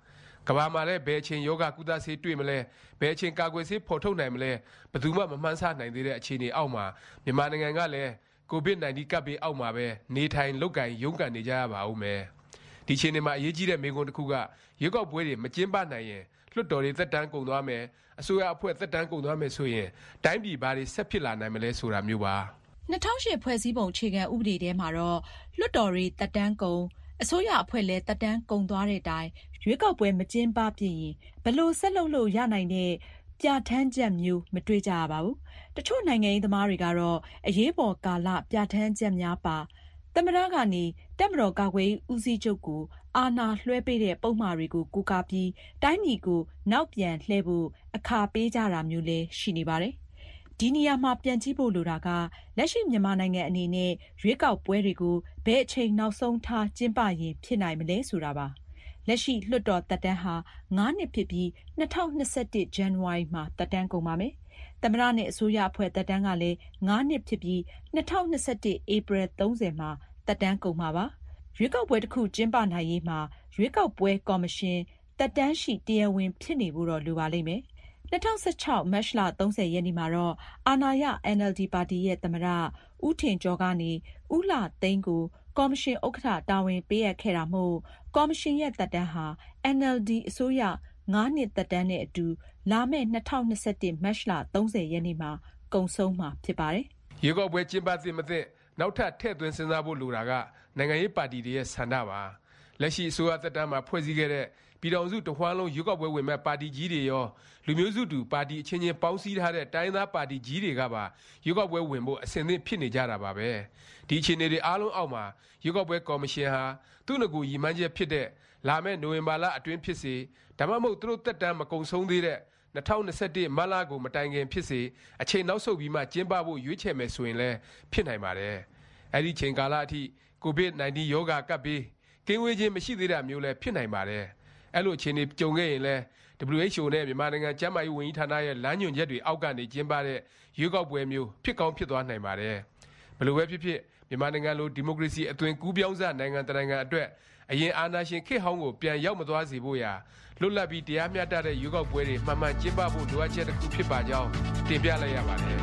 ကဘာမှာလည်းဘယ်အချိန်ယောဂကုသဆေးတွေ့မလဲဘယ်အချိန်ကာကွယ်ဆေးဖော်ထုတ်နိုင်မလဲဘယ်သူမှမမှန်းဆနိုင်သေးတဲ့အခြေအနေအောက်မှာမြန်မာနိုင်ငံကလည်း COVID-19 ကပ်ဘေးအောက်မှာပဲနေထိုင်လုပ်ကိုင်ရုန်းကန်နေကြရပါဦးမယ်ဒီအခြေအနေမှာအရေးကြီးတဲ့မေးခွန်းတစ်ခုကရွေးကောက်ပွဲတွေမကျင်းပနိုင်ရင်လွှတ်တော်တွေသက်တမ်းကုန်သွားမယ်အစိုးရအဖွဲ့သက်တမ်းကုန်သွားမယ်ဆိုရင်တိုင်းပြည်ဘာတွေဆက်ဖြစ်လာနိုင်မလဲဆိုတာမျိုးပါ 2008ဖွဲ့စည်းပုံအခြေခံဥပဒေထဲမှာတော့လွှတ်တော်တွေသက်တမ်းကုန်အစိုးရအဖွဲ့လည်းသက်တမ်းကုန်သွားတဲ့အတိုင်းရွေးကောက်ပွဲမကျင်းပဖြစ်ရင်ဘယ်လိုဆက်လုပ်လို့ရနိုင်တဲ့ပြဋ္ဌာန်းချက်မျိုးမတွေ့ကြရပါဘူး။တချို့နိုင်ငံရေးသမားတွေကတော့အရေးပေါ်ကာလပြဋ္ဌာန်းချက်များပါသမ္မတကနေတပ်မတော်ကာကွယ်ရေးဦးစီးချုပ်ကိုအာဏာလွှဲပေးတဲ့ပုံမှားတွေကိုကူကာပြီးတိုင်းပြည်ကိုနောက်ပြန်လှည့်ဖို့အခါပေးကြတာမျိုးလည်းရှိနေပါတယ်။ဒီနေရာမှာပြန်ကြည့်ဖို့လိုတာကလက်ရှိမြန်မာနိုင်ငံအနေနဲ့ရွေးကောက်ပွဲတွေကိုဘယ်အချိန်နောက်ဆုံးထားကျင်းပရင်ဖြစ်နိုင်မလဲဆိုတာပါ။လက်ရှိလွှတ်တော်သက်တမ်းဟာ9နှစ်ဖြစ်ပြီး2021ဇန်နဝါရီမှာသက်တမ်းကုန်ပါမယ်။သမ္မတနဲ့အစိုးရအဖွဲ့သက်တမ်းကလည်း9နှစ်ဖြစ်ပြီး2021ဧပြီ30မှာသက်တမ်းကုန်မှာပါ။ရွေးကောက်ပွဲတစ်ခုကျင်းပနိုင်ရေးမှာရွေးကောက်ပွဲကော်မရှင်သက်တမ်းရှိတရားဝင်ဖြစ်နေဖို့တော့လိုပါလိမ့်မယ်။2016မတ်လ30ရက်နေ့မှာတော့အာဏာရ NLD ပါတီရဲ့သမ္မတဦးထင်ကျော်ကနေဦးလှသိန်းကိုကော်မရှင်ဥက္ကဋ္ဌတာဝန်ပေးအပ်ခဲ့တာမို့ကော်မရှင်ရဲ့သက်တမ်းဟာ NLD အစိုးရ9နှစ်သက်တမ်းနဲ့အတူလာမယ့်2021မတ်လ30ရက်နေ့မှာကုန်ဆုံးမှာဖြစ်ပါတယ်။ရွေးကောက်ပွဲကျင်းပသင့်မသင့်နောက်ထပ်ထည့်သွင်းစဉ်းစားဖို့လိုတာကနိုင်ငံရေးပါတီတွေရဲ့ဆန္ဒပါ။လက်ရှိအစိုးရသက်တမ်းမှာဖွဲ့စည်းခဲ့တဲ့ပြည်ထောင်စုတဝှမ်းလုံးရွေးကောက်ပွဲဝင်မဲ့ပါတီကြီးတွေရောလူမျိုးစုတူပါတီအချင်းချင်းပေါင်းစည်းထားတဲ့တိုင်းသားပါတီကြီးတွေကပါရွေးကောက်ပွဲဝင်ဖို့အဆင်သင့်ဖြစ်နေကြတာပါပဲဒီအခြေအနေတွေအားလုံးအောက်မှာရွေးကောက်ပွဲကော်မရှင်ဟာသူ့ငကူရည်မှန်းချက်ဖြစ်တဲ့လာမယ့်နိုဝင်ဘာလအတွင်းဖြစ်စေဒါမှမဟုတ်သူတို့သက်တမ်းမကုန်ဆုံးသေးတဲ့2021မတ်လကိုမတိုင်ခင်ဖြစ်စေအချိန်နောက်ဆုတ်ပြီးမှကျင်းပဖို့ရွေးချယ်မယ်ဆိုရင်လည်းဖြစ်နိုင်ပါတယ်အဲ့ဒီချိန်ကာလအထိ COVID-19 ရောဂါကပ်ပြီးကင်းဝေးခြင်းမရှိသေးတာမျိုးလည်းဖြစ်နိုင်ပါတယ်အဲ့လိုအခြေအနေကြုံခဲ့ရင်လည်း WHO နဲ့မြန်မာနိုင်ငံကျန်းမာရေးဝန်ကြီးဌာနရဲ့လမ်းညွှန်ချက်တွေအောက်ကနေကျင်းပတဲ့ရွေးကောက်ပွဲမျိုးဖြစ်ကောင်းဖြစ်သွားနိုင်ပါတယ်ဘယ်လိုပဲဖြစ်ဖြစ်မြန်မာနိုင်ငံလိုဒီမိုကရေစီအသွင်ကူးပြောင်းစနိုင်ငံတနိုင်ငံအတွက်အရင်အာဏာရှင်ခေတ်ဟောင်းကိုပြန်ရောက်မသွားစေဖို့ရာလွတ်လပ်ပြီးတရားမျှတတဲ့ရွေးကောက်ပွဲတွေမှန်မှန်ကျင်းပဖို့လိုအပ်ချက်တစ်ခုဖြစ်ပါကြောင်းတင်ပြလိုက်ရပါတယ်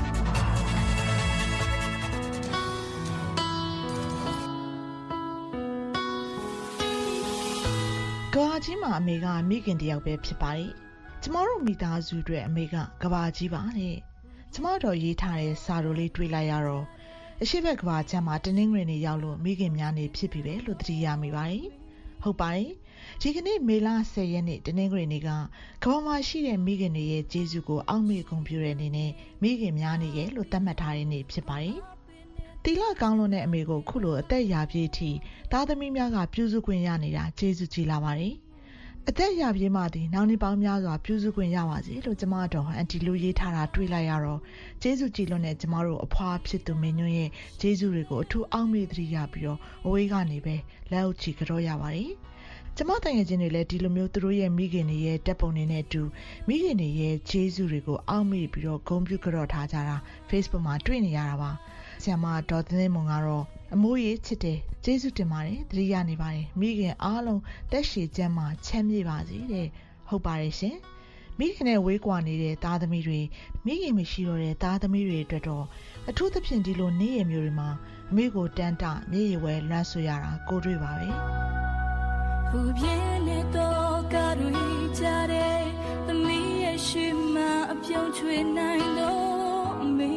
ကဘာကြီးမှာအမေကမိခင်တယောက်ပဲဖြစ်ပါတယ်။ကျမတို့မိသားစုအတွက်အမေကကဘာကြီးပါတဲ့။ကျမတို့ရေးထားတဲ့စာတို့လေးတွေ့လိုက်ရတော့အရှိဘက်ကဘာချမ်းမှာတနင်္ဂနွေနေ့ရောက်လို့မိခင်များနေဖြစ်ပြီပဲလို့သတိရမိပါတယ်။ဟုတ်ပါတယ်။ဒီကနေ့မေလ10ရက်နေ့တနင်္ဂနွေနေ့ကကဘာမှာရှိတဲ့မိခင်တွေရဲ့ကျေးဇူးကိုအောက်မေ့ဂုဏ်ပြုတဲ့အနေနဲ့မိခင်များနေရဲ့လို့သတ်မှတ်ထားတဲ့နေ့ဖြစ်ပါတယ်။တီလာကောင်းလို့တဲ့အမေကိုခုလိုအသက်ရာပြည့်အထိသားသမီးများကပြုစုခွင့်ရနေတာကျေးဇူးကြီးလာပါတယ်။အသက်ရာပြည့်မှသည်နောက်နှစ်ပေါင်းများစွာပြုစုခွင့်ရပါစေလို့ကျမတော်အန်တီလူရေးထားတာတွေ့လိုက်ရတော့ကျေးဇူးကြီးလွန်းတဲ့ကျမတို့အဖွားဖြစ်သူမင်းညွန့်ရဲ့ကျေးဇူးတွေကိုအထူးအောက်မေ့သတိရပြီးတော့အဝေးကနေပဲလက်အုပ်ချီကြောရပါတယ်။ကျမတန်ငယ်ချင်းတွေလည်းဒီလိုမျိုးသူတို့ရဲ့မိခင်တွေရဲ့တက်ပုံတွေနဲ့အတူမိခင်တွေရဲ့ကျေးဇူးတွေကိုအောက်မေ့ပြီးတော့ဂုဏ်ပြုကြောထားကြတာ Facebook မှာတွေ့နေရတာပါ။ဆရာမဒေါ်သင်းသင်းမွန်ကတော့အမိုးရေးချစ်တယ်ကျေးဇူးတင်ပါတယ်သတိရနေပါတယ်မိခင်အားလုံးတက်ရှည်ကျမ်းမှာချမ်းမြေ့ပါစေတဲ့ဟုတ်ပါတယ်ရှင်မိခင်နဲ့ဝေးကွာနေတဲ့သားသမီးတွေမိခင်မရှိတော့တဲ့သားသမီးတွေအတွက်တော့အထူးသဖြင့်ဒီလိုနေ့ရက်မျိုးတွေမှာအမေကိုတန်းတမျက်ရည်ဝဲလွှမ်းဆွရတာကိုတွေ့ပါပဲဘူပြင်းနဲ့တော့ကားတွေကြတဲ့သမီးရဲ့ရှိမှအပြုံးချွေနိုင်တော့အမေ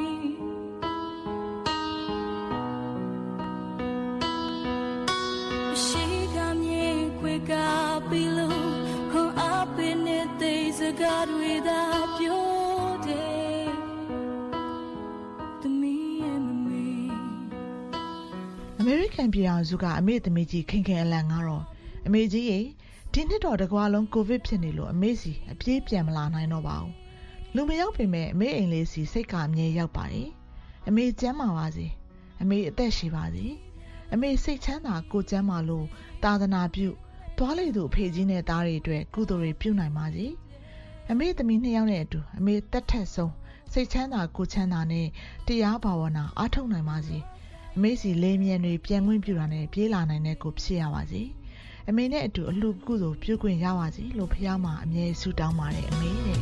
God without your day to me and me American ပြည်အောင်စုကအမေသမီးကြီးခင်ခင်အလန်ကတော့အမေကြီးရေဒီနှစ်တော့တကွာလုံးကိုဗစ်ဖြစ်နေလို့အမေစီအပြေးပြန်မလာနိုင်တော့ပါဘူးလူမရောက်ပေမဲ့အမေအိမ်လေးစီစိတ်ကအမြဲရောက်ပါတယ်အမေကျမ်းမာပါစေအမေအသက်ရှိပါစေအမေစိတ်ချမ်းသာကိုကျမ်းမာလို့သာသနာပြုသွားလေသူအဖေကြီးနဲ့သားတွေအတွက်ကုသိုလ်တွေပြုနိုင်ပါစေအမေသမီး2ယောက်နဲ့အတူအမေတက်ထက်ဆုံးစိတ်ချမ်းသာကိုချမ်းသာနဲ့တရားဘာဝနာအားထုတ်နိုင်ပါစေအမေစီလေးမြန်တွေပြန်ခွင့်ပြုတာနဲ့ပြေးလာနိုင်တဲ့ကိုဖြစ်ရပါစေအမေနဲ့အတူအလှကုသိုလ်ပြုခွင့်ရပါစေလို့ဖခင်မှာအမြဲဆုတောင်းပါတယ်အမေတဲ့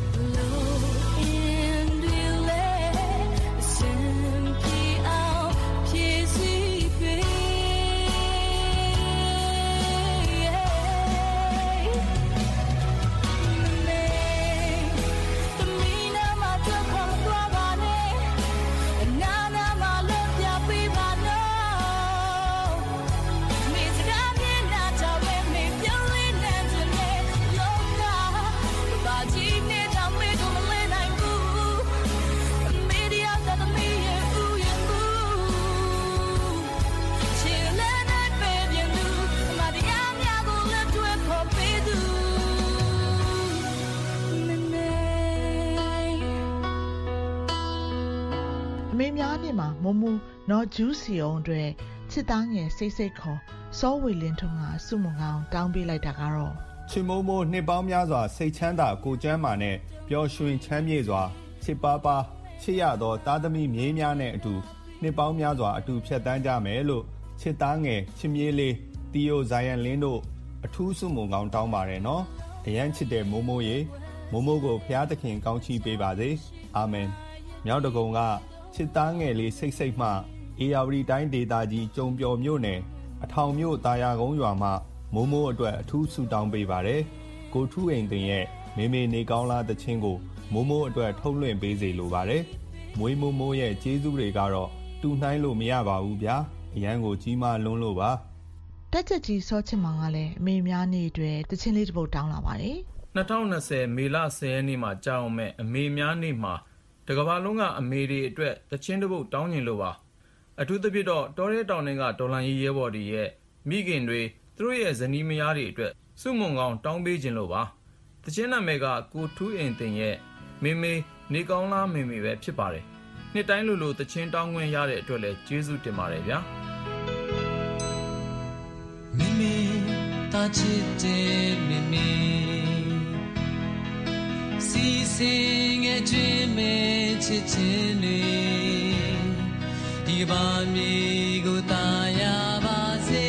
မမူနော်ဂျူးစီအောင်အတွက်ချစ်သားငယ်စိတ်စိတ်ခေါ်စောဝေလင်းထွန်းကစုမုံကောင်တောင်းပေးလိုက်တာကတော့ချစ်မိုးမိုးနှစ်ပေါင်းများစွာစိတ်ချမ်းသာကိုကျမ်းမာနဲ့ပျော်ရွှင်ချမ်းမြေ့စွာချစ်ပါပါချစ်ရသောသားသမီးမြေးများနဲ့အတူနှစ်ပေါင်းများစွာအတူဖြတ်တန်းကြမယ်လို့ချစ်သားငယ်ချစ်မြေးလေးတီယိုဇိုင်ယန်လင်းတို့အထူးစုမုံကောင်တောင်းပါတယ်နော်အရန်ချစ်တဲ့မိုးမိုးရေမိုးမိုးကိုဖျားသခင်ကောင်းချီးပေးပါစေအာမင်မြောက်တကုံကချစ်သားငယ်လေးစိတ်စိတ်မှအေယာဝတီတိုင်းဒေသကြီးကျုံပျော်မြို့နယ်အထောင်မြို့တာယာကုန်းရွာမှမိုးမိုးအတွက်အထူးဆုတောင်းပေးပါတယ်ကိုထူးအိမ်တင်ရဲ့မေမေနေကောင်းလားတခြင်းကိုမိုးမိုးအတွက်ထုတ်လွှင့်ပေးစေလိုပါတယ်မွေးမိုးမိုးရဲ့ကျေးဇူးတွေကတော့တူနှိုင်းလို့မရပါဘူးဗျာအရန်ကိုကြီးမားလွန်းလို့ပါတက်ချက်ကြီးစောချစ်မောင်ကလည်းအမေများနေ့အတွက်တခြင်းလေးတစ်ပုဒ်တောင်းလာပါတယ် 2020မေလ10ရက်နေ့မှာကြာအောင်မဲ့အမေများနေ့မှာတကဘာလုံးကအမေတွေအတွက်တခြင်းတစ်ပုဒ်တောင်းကျင်လို့ပါအထူးသဖြင့်တော့တောရဲတောင်တွေကဒေါ်လာကြီးရဲဘော်တွေရဲ့မိခင်တွေသူတို့ရဲ့ဇနီးမယားတွေအတွက်စုမုံကောင်းတောင်းပေးခြင်းလို့ပါတခြင်းနာမည်ကကိုထူးအိမ်တင်ရဲ့မေမေနေကောင်းလားမေမေပဲဖြစ်ပါတယ်နှစ်တိုင်းလိုတခြင်းတောင်းခွင့်ရတဲ့အတွက်လည်းကျေးဇူးတင်ပါတယ်ဗျာမေမေတာချစ်တဲ့မေမေစီစင်ငယ်ချင်းမေချစ်ချင်းတွေဒီဘာမြေကိုတာယာပါစေ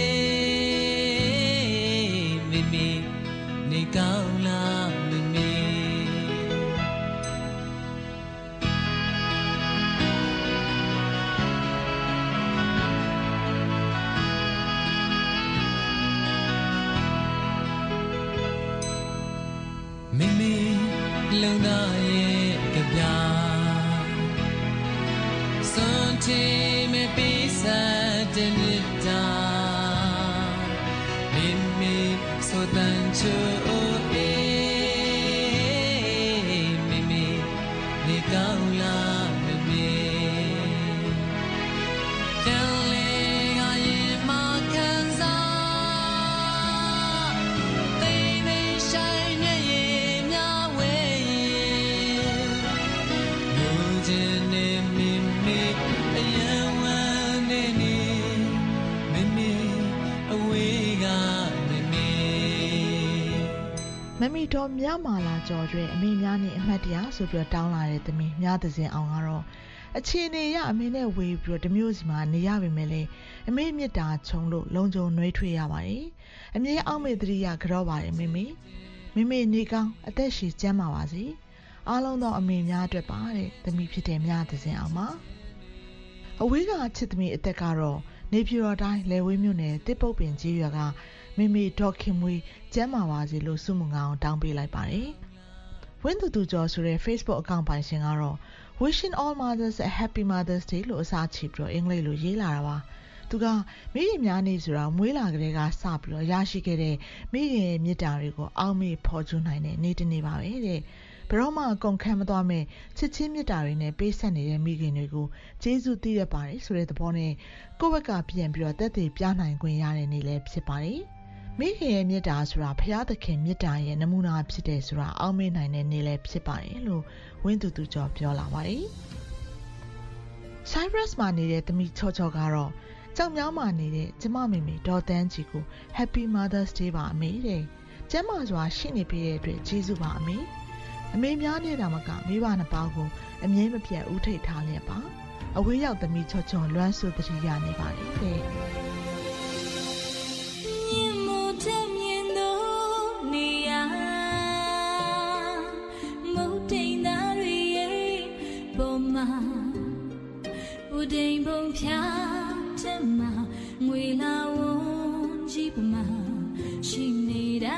မေမေနေကောင်းလားမေမေမေမေလုံသားရဲ့ကြပြစွန်ချီမေပိစတဲ့မြတ်တာမေမေဆိုတန်ချိုအေမေမေနေကောင်းလားမေမေပြန်လေကရင်မခံစားသိနေဆိုင်နေမြဝဲလူချင်းနေမေမေအယံဝမ်းနေနေမေမေအဝေးကမေမေမမီတော်မြမာလာကြော်ကျွဲအမေများနဲ့အမှတ်တရဆိုပြီးတောင်းလာတဲ့သမီးမြသစင်အောင်ကတော့အခြေအနေရအမေနဲ့ဝေးပြီးတော့တမျိုးစီမှာနေရပါမယ်လေအမေမြစ်တာခြုံလို့လုံခြုံနှွေးထွေးရပါတယ်အမေအောက်မေတ္တိရကြောပါတယ်မေမေနေကောင်းအသက်ရှည်ကျန်းမာပါစေအားလုံးသောအမေများအတွက်ပါတဲ့သမီးဖြစ်တဲ့မြသစင်အောင်ပါအဝေးကချစ်သမီးအသက်ကတော့နေပြည်တော်တိုင်းလယ်ဝေးမြို့နယ်တစ်ပုတ်ပင်ကြီးရွာကမေမေဒေါက်ခင်မွေးကျမ်းမာပါစေလို့ဆုမွန်ကောင်တောင်းပေးလိုက်ပါတယ်။ဝင်းသူကျော်ဆိုတဲ့ Facebook အကောင့်ပိုင်ရှင်ကတော့ Wishing all mothers a happy Mother's Day လို့အစားချီပြီးတော့အင်္ဂလိပ်လိုရေးလာတာပါ။သူကမိခင်များနေ့ဆိုတာမွေးလာကလေးကစပြီးတော့ရရှိခဲ့တဲ့မိခင်ရဲ့မေတ္တာတွေကိုအောက်မေ့ဖော်ကျူးနိုင်တဲ့နေ့တစ်နေ့ပါပဲတဲ့။ဘယ်တော့မှကုန်ခန်းမသွားမဲ့ချစ်ချင်းမေတ္တာတွေနဲ့ပေးဆက်နေတဲ့မိခင်တွေကိုကျေးဇူးတည်ရပါတယ်ဆိုတဲ့သဘောနဲ့ကိုယ့်ဘက်ကပြန်ပြီးတော့သက်သေပြနိုင်ခွင့်ရတဲ့နေ့လည်းဖြစ်ပါတယ်။မိခင်ရဲ့မေတ္တာဆိုတာဘုရားသခင်မေတ္တာရဲ့နမူနာဖြစ်တယ်ဆိုတာအောက်မေ့နိုင်တဲ့နေ့လည်းဖြစ်ပါတယ်လို့ဝင်းသူကျော်ပြောလာပါတယ်။ Cyprus မှာနေတဲ့သမီးချောကတော့ကြောင်မြောင်းမှာနေတဲ့ကျမမေမေဒေါ်တန်းကြီးကို Happy Mother's Day ပါအမေတဲ့။ကျမစွာရှိနေပေးတဲ့အတွက်ကျေးဇူးပါအမေ။အမေများနေတာမကမိဘနှစ်ပါးကိုအမြဲမပြတ်ဦးထိပ်ထားလျက်ပါ။အဝေးရောက်သမီးချောလွမ်းဆွသတိရနေပါတယ်တဲ့။不定风飘着马，为了我几不马，心里的。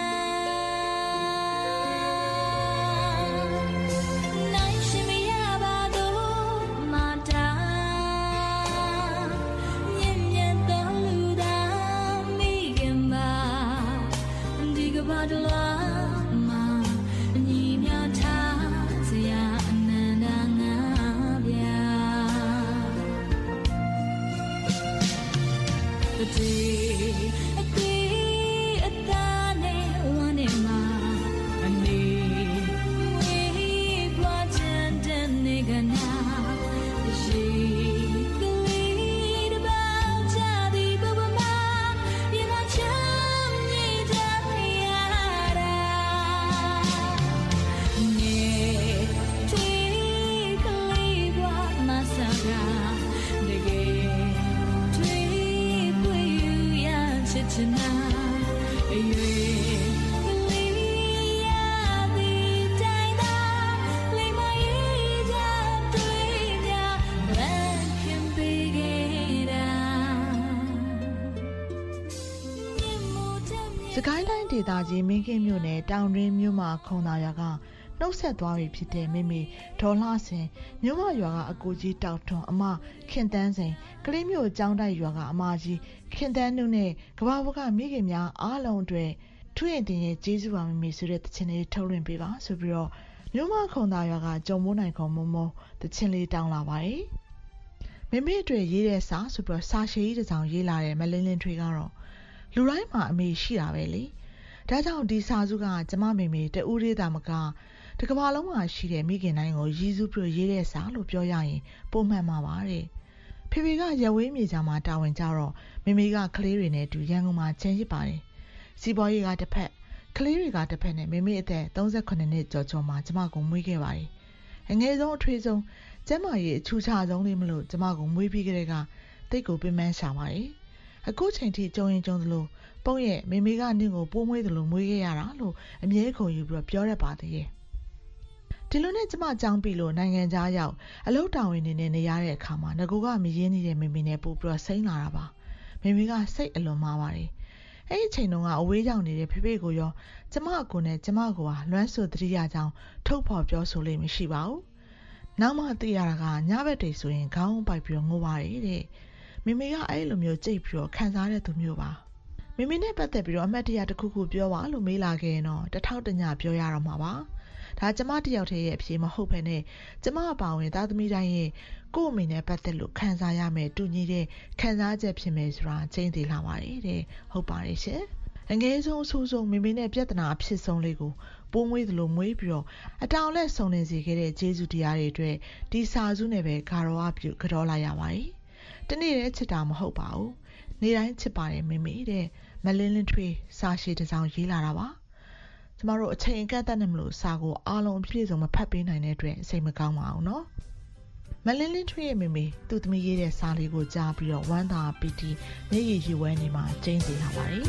စကိုင်းတိုင်းဒေသကြီးမင်းကင်းမြို့နယ်တောင်တွင်းမြို့မှာခုံသာရွာကနှုတ်ဆက်သွားပြီဖြစ်တဲ့မိမိဒေါ်လှဆင်မြို့မရွာကအကိုကြီးတောက်ထွန်းအမခင်တန်းစိန်ကလေးမြို့ကျောင်းတိုက်ရွာကအမကြီးခင်တန်းနုနဲ့ကဘာဘကမိခင်များအားလုံးအတွက်ထွေးရင်တင်ရဲ့ကျေးဇူးပါမိမိဆိုတဲ့တခြင်းလေးထုတ်လွှင့်ပေးပါဆိုပြီးတော့မြို့မခုံသာရွာကကြုံမိုးနိုင်ခုံမုံမုံတခြင်းလေးတောင်းလာပါတယ်မိမိအတွက်ရေးတဲ့စာဆိုပြီးတော့စာရှည်ကြီးတစ်စောင်ရေးလာတဲ့မလင်းလင်းထွေးကတော့လူတိုင်းမှာအမေရှိတာပဲလေဒါကြောင့်ဒီစာစုကကျမမိမိတဦးလေးသာမကတကဘာလုံးမှာရှိတဲ့မိခင်တိုင်းကိုရည်စူးပြရေးတဲ့စာလို့ပြောရရင်ပုံမှန်မှာပါတဲ့ဖေဖေကရဝေးမြေချာမှာတာဝန်ကြတော့မိမိကကလေးတွေနဲ့အတူရန်ကုန်မှာကျန်ရစ်ပါတယ်စီးပွားရေးကတစ်ဖက်ကလေးတွေကတစ်ဖက်နဲ့မိမိအသက်38နှစ်ကျော်ကျော်မှာကျမကိုမွေးခဲ့ပါတယ်အငယ်ဆုံးအထွေးဆုံးကျမရဲ့အချူချာဆုံးလေးမလို့ကျမကိုမွေးပြီးကြတဲ့ကတိတ်ကိုပင်ပန်းရှာပါတယ်အခုချိန်ထိကြုံရင်ကြုံသလိုပုံရဲ့မိမိကနင့်ကိုပိုးမွေးသလိုမွေးခဲ့ရတာလို့အမြဲခုံယူပြီးပြောရပါသေးရဲ့ဒီလိုနဲ့ကျမကြောင်းပြီလို့နိုင်ငံခြားရောက်အလုပ်တာဝန်နေနေရတဲ့အခါမှာငကူကမရင်းနေတဲ့မိမိနဲ့ပို့ပြီးစိမ့်လာတာပါမိမိကစိတ်အလွန်မာပါတယ်အဲ့ဒီချိန်တုန်းကအဝေးရောက်နေတဲ့ဖေဖေကိုရောကျမအကိုနဲ့ကျမကိုဟာလွမ်းဆွတတိယကြောင်းထုတ်ဖော်ပြောဆိုလို့မရှိပါဘူးနောက်မှသိရတာကညဘက်တည်းဆိုရင်ခေါင်းပိုက်ပြီးငိုပါတယ်တဲ့မိမိကအဲ့လိုမျိုးကြိတ်ပြီးခံစားတဲ့သူမျိုးပါမိမိနဲ့ပတ်သက်ပြီးအမတ်တရားတစ်ခုခုပြောပါလို့မေးလာခဲ့ရင်တော့တထောက်တညပြောရတော့မှာပါဒါကျမတယောက်တည်းရဲ့အဖြေမဟုတ်ဘဲနဲ့ကျမအပါဝင်သားသမီးတိုင်းရဲ့ကိုယ့်အမိနဲ့ပတ်သက်လို့ခံစားရမယ်တူညီတဲ့ခံစားချက်ဖြစ်မယ်ဆိုတာချိန်သေးလာပါတယ်တဲ့ဟုတ်ပါတယ်ရှင်အငယ်ဆုံးအဆိုးဆုံးမိမိနဲ့ပြဿနာအဖြစ်ဆုံးလေးကိုပိုးမွေးသလိုမွေးပြီးတော့အတောင်လက်ဆုံနေစေခဲ့တဲ့ဂျေဇုတရားတွေအတွက်ဒီစာစုနဲ့ပဲဂါရောအပြုကြောလာရပါတယ်တနေ့တည်းချစ်တာမဟုတ်ပါဘူးနေ့တိုင်းချစ်ပါတယ်မိမိတဲ့မလင်းလင်းထွေးစာရှည်တစ်စောင်ရေးလာတာပါကျမတို့အချိန်အကန့်အသတ်နဲ့မလို့စာကိုအားလုံးအပြည့်စုံမဖတ်ပေးနိုင်တဲ့အတွက်စိတ်မကောင်းပါဘူးเนาะမလင်းလင်းထွေးရဲ့မိမိသူ့သမီးရေးတဲ့စာလေးကိုကြားပြီးတော့ဝမ်းသာပီတိမျက်ရည်ရွှဲနေမှာကျင်းစီလာပါတယ်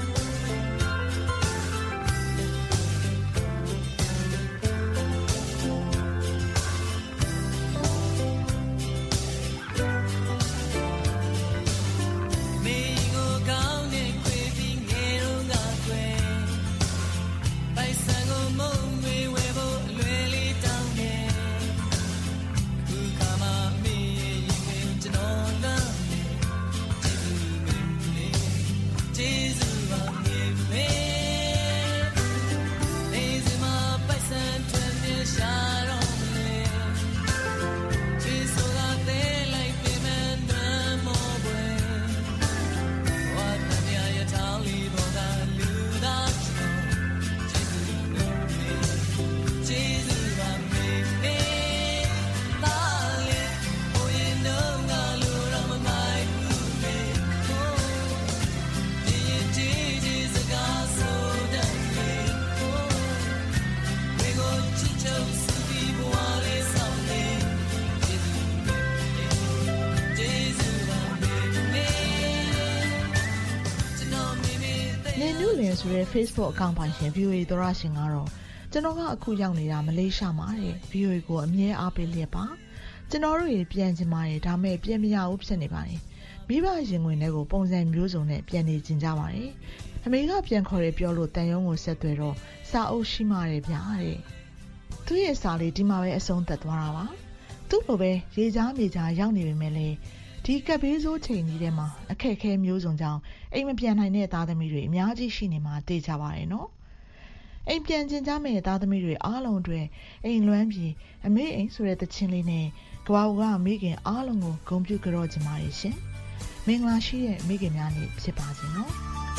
ဆိုတဲ့ Facebook အကောင့်ပိုင်ရှင် VOA သောရရှင်ကတော့ကျွန်တော်ကအခုရောက်နေတာမလေးရှားမှာတဲ့ VOA ကိုအမြဲအားပေးလျက်ပါကျွန်တော်တို့ရေပြန်ချင်ပါတယ်ဒါမဲ့ပြန်မရဘူးဖြစ်နေပါတယ်မိဘရင်ဝင်တွေကိုပုံစံမျိုးစုံနဲ့ပြန်နေကျင်ကြပါတယ်အမေကပြန်ခေါ်ရပြောလို့တန်ယုံကိုဆက်သွယ်တော့စာအုပ်ရှိမှတယ်ဗျာတဲ့သူ့ရဲ့စာလေးဒီမှာပဲအဆုံးသတ်သွားတာပါသူ့လိုပဲရေကြားမြေကြားရောက်နေပေမဲ့လည်းဒီကပ်ဘေးဆိုးချိန်ကြီးထဲမှာအခက်အခဲမျိုးစုံကြောင့်အိမ်မပြန်နိုင်တဲ့သားသမီးတွေအများကြီးရှိနေမှာသိကြပါတယ်နော်အိမ်ပြန်ကျင်ကြမယ့်သားသမီးတွေအားလုံးအတွက်အိမ်လွမ်းပြီးအမေအိမ်ဆိုတဲ့တခြင်းလေးနဲ့ကဘာဦးကမိခင်အားလုံးကိုဂုဏ်ပြုကြောကြပါရဲ့ရှင်မင်္ဂလာရှိတဲ့မိခင်များနေ့ဖြစ်ပါစေနော်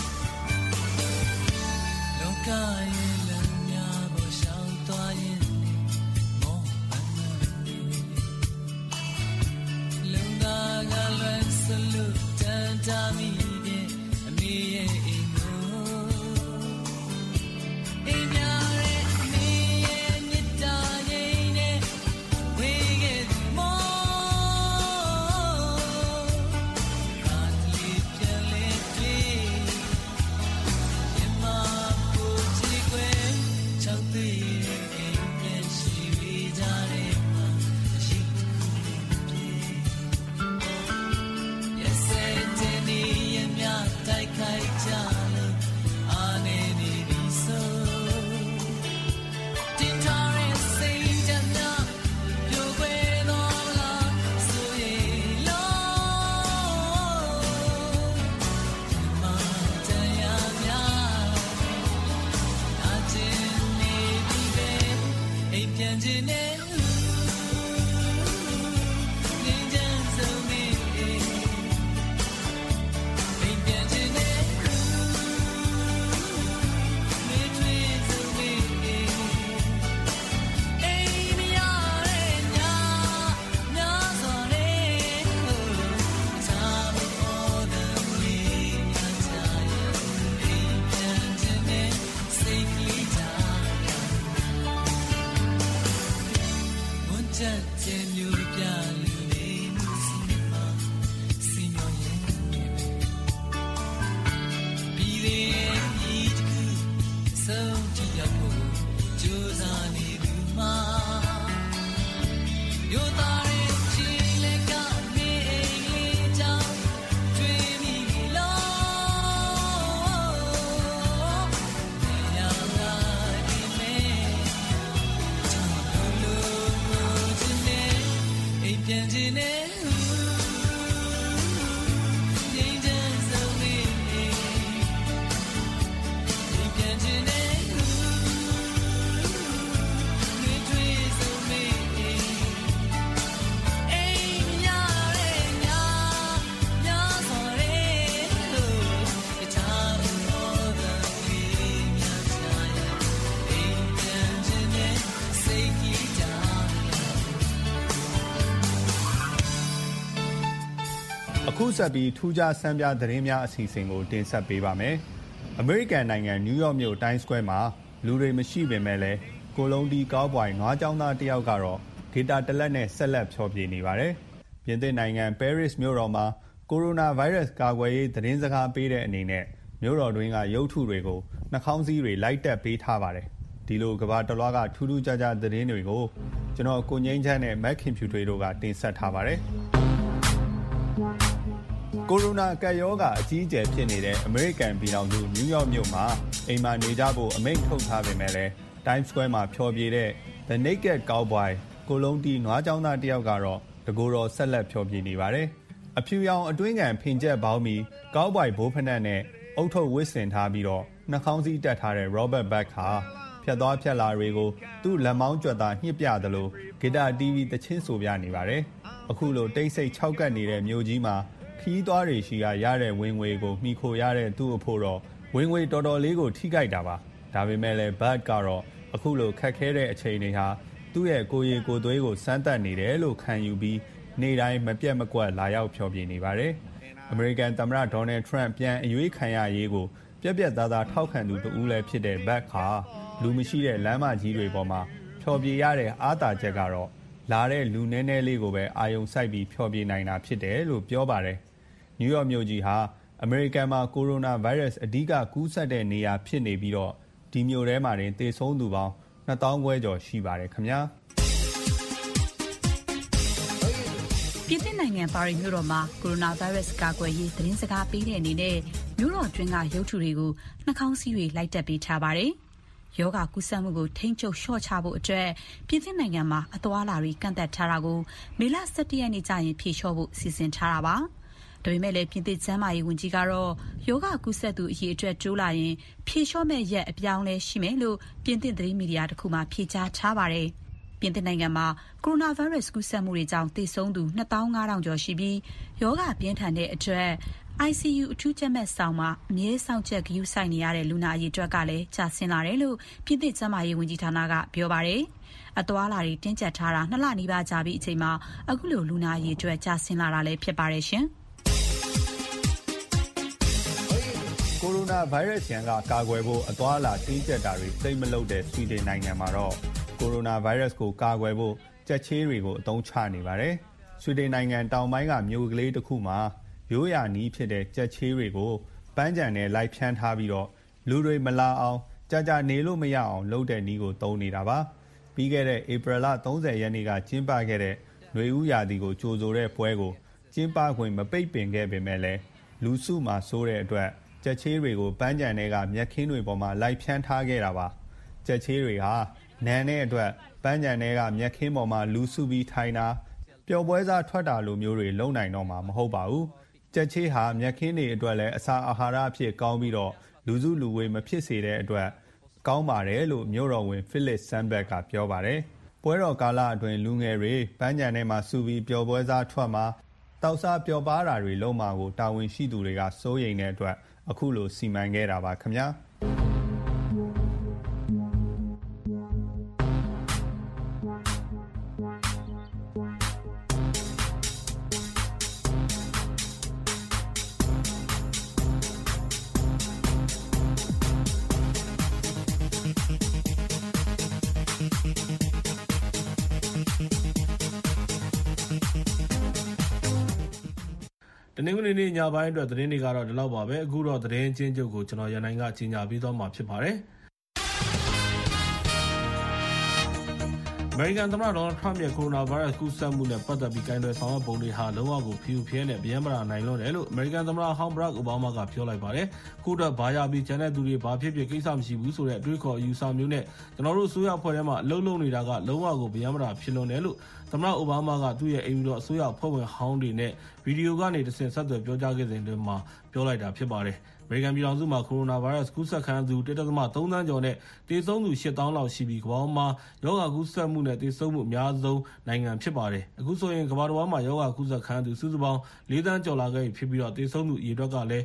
လောကရဲ့လမ်းများပေါ်ရှောင်သွားရင်မောပန်းနေလုံသာကလွယ်စလို့တန်တာမိတဲ့အမေရဲ့အိမ်ကိုအိမ်များရဲ့အမေရဲ့မြတ်တာရင်နဲ့ဝေးခဲ့သူမောကားလေးပြန်လေတွေ့ရမကိုကြည့်ခွဲချောက်သေးအိမ်ပြန်ရှိပြီးကြတဲ့မှာရှိခုပြေရက်စဲတဲ့နေရမြတိုက်ခိုက်ကြလို့အာနေနေပြီဆိုတင်ထားတဲ့စိတ်ဓာတ်များပြိုကွဲတော့လားဆိုရင်လို့မတရားများအချင်းနေပြီပဲအိမ်ပြန်ခြင်းနဲ့နေကြဆုံးနေအိမ်ပြန်ခြင်းနဲ့နေထွေးဆုံးနေအိမ်မရတဲ့ညများစွာနဲ့သာမပေါ်တဲ့မြေများချာရဲ့အိမ်ပြန်ခြင်းနဲ့စိတ်ကလေးသာဝန်ချက်ခြင်းမျိုးပြလူနေမှုစီမှာစီညောရင်ပြည်ရဲ့ဤတခုဆုံးကြည့်ရဖို့ကြိုးစားနေသူမှာယောသားရဲ့ချီလက်ကနေအိမ်လေးကြောင့်တွေ့မိလို့နေရာလာဒီမဲချောင်းလို့ခြင်းနဲ့အိမ်ပြန်ခြင်းနဲ့နေကြဆုံးနေအိမ်ပြန်ခြင်းနဲ့နေထွေးဆုံးနေအိမ်မရတဲ့ညများစွာနဲ့လို့တခြားဘောသာလေးများချာရဲ့အိမ်ပြန်ခြင်းနဲ့စိတ်ကြီးတာအခုဆက်ပြီးထူးခြားစမ်းပြသတင်းများအစီအစဉ်ကိုတင်ဆက်ပေးပါမယ်။အမေရိကန်နိုင်ငံနယူးယောက်မြို့တိုင်းစကွဲမှာလူတွေမရှိပေမဲ့လည်းကိုလုံးတီကောက်ပွိုင်နွားကျောင်းသားတစ်ယောက်ကတော့ဂီတာတစ်လက်နဲ့ဆက်လက်ဖျော်ဖြေနေပါတယ်။ပြင်သစ်နိုင်ငံပဲရစ်မြို့တော်မှာကိုရိုနာဗိုင်းရပ်စ်ကာကွယ်ရေးသတင်းစကားပေးတဲ့အနေနဲ့မြို့တော်တွင်းကရုပ်ထုတွေကိုနှာခေါင်းစည်းတွေလိုက်တက်ပေးထားပါတယ်။ဒီလိုကမ္ဘာတစ်လွှားကထူးထူးခြားခြားသတင်းတွေကိုကျွန်တော်ကိုငိမ့်ချမ်းနဲ့မက်ခင်ဖြူထွေးတို့ကတင်ဆက်ထားပါတယ်။ကိုရိုနာကပ်ရောဂါအကြီးအကျယ်ဖြစ်နေတဲ့အမေရိကန်ပြည်ထောင်စုနယူးယောက်မြို့မှာအိမ်မှာနေကြဖို့အမိန့်ထုတ်ထားပေမဲ့လည်း Times Square မှာဖျော်ဖြေတဲ့ The Naked Cowboy ကိုလုံးတီနွားကျောင်းသားတစ်ယောက်ကတော့တကူတော်ဆက်လက်ဖျော်ဖြေနေပါတယ်။အဖြူရောင်အတွင်းကန်ဖင်ချက်ပေါင်းပြီးကောက်ဘွိုင်ဘိုးဖနက်နဲ့အုတ်ထုတ်ဝစ်ဆင်ထားပြီးတော့နှာခေါင်းစည်းတက်ထားတဲ့ Robert Beck ဟာဖြတ်သွားဖြတ်လာတွေကိုသူ့လက်မောင်းကြွက်သားညှစ်ပြသလိုဂီတာ TV တချင်းဆိုပြနေပါတယ်။အခုလိုတိတ်ဆိတ်၆ကပ်နေတဲ့မြို့ကြီးမှာခီးသွားတွေရှိရတဲ့ဝင်ငွေကိုမှီခိုရတဲ့သူ့အဖို့တော့ဝင်ငွေတော်တော်လေးကိုထိခိုက်တာပါဒါပေမဲ့လည်း Bud ကတော့အခုလိုခက်ခဲတဲ့အချိန်တွေဟာသူ့ရဲ့ကိုယ်ရည်ကိုယ်သွေးကိုစမ်းသပ်နေတယ်လို့ခံယူပြီးနေ့တိုင်းမပြတ်မကွက်လာရောက်ဖျော်ဖြေနေပါတယ်အမေရိကန်သမ္မတဒေါ်နယ်ထရန့်ပြန်အရွေးခံရရေးကိုပြက်ပြက်သားသားထောက်ခံသူတဦးလည်းဖြစ်တဲ့ Bud ဟာလူမရှိတဲ့လမ်းမကြီးတွေပေါ်မှာဖျော်ဖြေရတဲ့အားသာချက်ကတော့လာတဲ့လူနည်းနည်းလေးကိုပဲအာယုံစိုက်ပြီးဖျော်ဖြေနိုင်တာဖြစ်တယ်လို့ပြောပါတယ်နယူးယောက်မြို့ကြီးဟာအမေရိကန်မှာကိုရိုနာဗိုင်းရပ်စ်အဓိကကူးစက်တဲ့နေရာဖြစ်နေပြီးတော့ဒီမြို့ထဲမှာတင်သေဆုံးသူပေါင်း2000 ကျော်ရှိပါတယ်ခင်ဗျာပြည်သစ်နိုင်ငံပါရီမြို့တော်မှာကိုရိုနာဗိုင်းရပ်စ်ကာကွယ်ရေးသတင်းစကားပေးတဲ့အနေနဲ့မြို့တော်တွင်းကရုပ်ထုတွေကိုနှာခေါင်းစည်းတွေလိုက်တပ်ပေးထားပါတယ်။ယောဂကူးစက်မှုကိုထိန်းချုပ်လျှော့ချဖို့အတွက်ပြည်သစ်နိုင်ငံမှာအသွားအလာတွေကန့်သတ်ထားတာကိုမေလ 17 ရက်နေ့ကျရင်ဖြေလျှော့ဖို့စီစဉ်ထားတာပါ။ဒါပေမဲ့လည်းပြည်သစ်ကျန်းမာရေးဝန်ကြီးကတော့ယောဂကူးစက်သူအရေအတွက်တိုးလာရင်ဖြေလျှော့မဲ့ရက်အပြောင်းလဲရှိမယ်လို့ပြည်သစ်သတင်းမီဒီယာတစ်ခုမှဖြေကြားထားပါတယ်။ပြင်သစ်နိုင်ငံမှာကိုရိုနာဗိုင်းရပ်စ်ကူးစက်မှုတွေကြောင့်သေဆုံးသူ 25,000 ကျော်ရှိပြီးရောဂါပြင်းထန်တဲ့အတွက် ICU အထူးကြပ်မတ်ဆောင်မှာအမြဲစောင့်ကြပ်ဂရုစိုက်နေရတဲ့လူနာအရေအတွက်ကလည်းကျဆင်းလာတယ်လို့ပြင်သစ်ကျန်းမာရေးဝန်ကြီးဌာနကပြောပါတယ်။အသွားအလာတွေတင်းကျပ်ထားတာ2 လနီးပါးကြာပြီးအချိန်မှာအခုလိုလူနာအရေအတွက်ကျဆင်းလာတာလည်းဖြစ်ပါတယ်ရှင်။ကိုရိုနာဗိုင်းရပ်စ်ရန်ကကာကွယ်ဖို့အသွားအလာတင်းကျပ်တာတွေသိမ့်မလုပ်တဲ့ဆွီဒင်နိုင်ငံမှာတော့ကိုရိုနာဗိုင်းရပ်စ်ကိုကာကွယ်ဖို့ကြက်ချေးတွေကိုအသုံးချနေပါတယ်။ဆွီဒင်နိုင်ငံတောင်ပိုင်းကမြို့ကလေးတစ်ခုမှာရိုးရာနီးဖြစ်တဲ့ကြက်ချေးတွေကိုပန်းခြံနဲ့လိုက်ဖြန်းထားပြီးတော့လူတွေမလာအောင်ကြာနေလို့မရအောင်လုပ်တဲ့နီးကိုသုံးနေတာပါ။ပြီးခဲ့တဲ့ဧပြီလ 30 ရက်နေ့ကကျင်းပခဲ့တဲ့ຫນွေဦးရာသီကိုကြိုဆိုတဲ့ပွဲကိုကျင်းပခွင့်မပိတ်ပင်ခဲ့ပေမဲ့လည်းလူစုမှာစိုးတဲ့အတွက်ကြက်ချေးတွေကိုပန်းခြံထဲကမြက်ခင်းတွေပေါ်မှာလိုက်ဖြန်းထားခဲ့တာပါ။ကြက်ချေးတွေဟာနန်းတဲ့အတွက်ပန်းခြံထဲကမြက်ခင်းပေါ်မှာလူစုပြီးထိုင်တာပျော်ပွဲစားထွက်တာလိုမျိုးတွေလုံနိုင်တော့မှာမဟုတ်ပါဘူး။ကြက်ချေးဟာမြက်ခင်းတွေအတွက်လည်းအစာအာဟာရအဖြစ်ကောင်းပြီးတော့လူစုလူဝေးမဖြစ်စေတဲ့အတွက်ကောင်းပါတယ်လို့မြို့တော်ဝင်ဖိလစ်ဆန်ဘက်ကပြောပါတယ်။ပွဲတော်ကာလအတွင်းလူငယ်တွေပန်းခြံထဲမှာစုပြီးပျော်ပွဲစားထွက်မှာတောက်စားပျော်ပါတာတွေလုံးမှာကိုတာဝန်ရှိသူတွေကစိုးရိမ်တဲ့အတွက်အခုလိုစီမံခဲ့တာပါခင်ဗျာ။တနင်္ဂနွေနေ့ညပိုင်းအတွက်သတင်းတွေကတော့ဒီလောက်ပါပဲအခုတော့သတင်းချင်းချုပ်ကိုကျွန်တော်ရန်နိုင်ကကြီးညာပေးသွားမှာဖြစ်ပါတယ်အမေရိကန်သမ္မတဒေါ်နယ်ထရမ့်ရဲ့ကိုရိုနာဗိုင်းရပ်စ်ကူးစက်မှုနဲ့ပတ်သက်ပြီးကိုင်တွယ်ဆောင်ရွက်ပုံတွေဟာလုံးဝကိုဖျူဖျဲနဲ့ဗျမ်းမရာနိုင်လွန်းတယ်လို့အမေရိကန်သမ္မတဟောင်းဘရက်အိုဘားမားကပြောလိုက်ပါတယ်။ခုတော့ဘာရပြီးကျန်တဲ့သူတွေဘာဖြစ်ဖြစ်ကိစ္စမရှိဘူးဆိုတဲ့အတွေးခေါ်အယူဆမျိုးနဲ့ကျွန်တော်တို့အစိုးရအဖွဲ့ထဲမှာအလုံးလုံးနေတာကလုံးဝကိုဗျမ်းမရာဖြစ်လွန်းတယ်လို့သမ္မတအိုဘားမားကသူ့ရဲ့အိမ်ပြည်တော်အစိုးရအဖွဲ့ဝင်ဟောင်းတွေနဲ့ဗီဒီယိုကနေတဆင့်ဆက်သွယ်ပြောကြားခဲ့စဉ်တွင်မှာပြောလိုက်တာဖြစ်ပါတယ်။အမေရိကန်ပြည်ထောင်စုမှာကိုရိုနာဗိုင်းရပ်စ်ကူးစက်ခံရသူ 1.3 သန်းကျော်နဲ့သေဆုံးသူ 8,000 လောက်ရှိပြီးကမ္ဘာမှာရောဂါကူးစက်မှုနဲ့သေဆုံးမှုအများဆုံးနိုင်ငံဖြစ်ပါတယ်။အခုဆိုရင်ကမ္ဘာတစ်ဝန်းမှာရောဂါကူးစက်ခံရသူစုစုပေါင်း 4 သန်းကျော်လာခဲ့ပြီဖြစ်ပြီးတော့သေဆုံးသူအရေအတွက်ကလည်း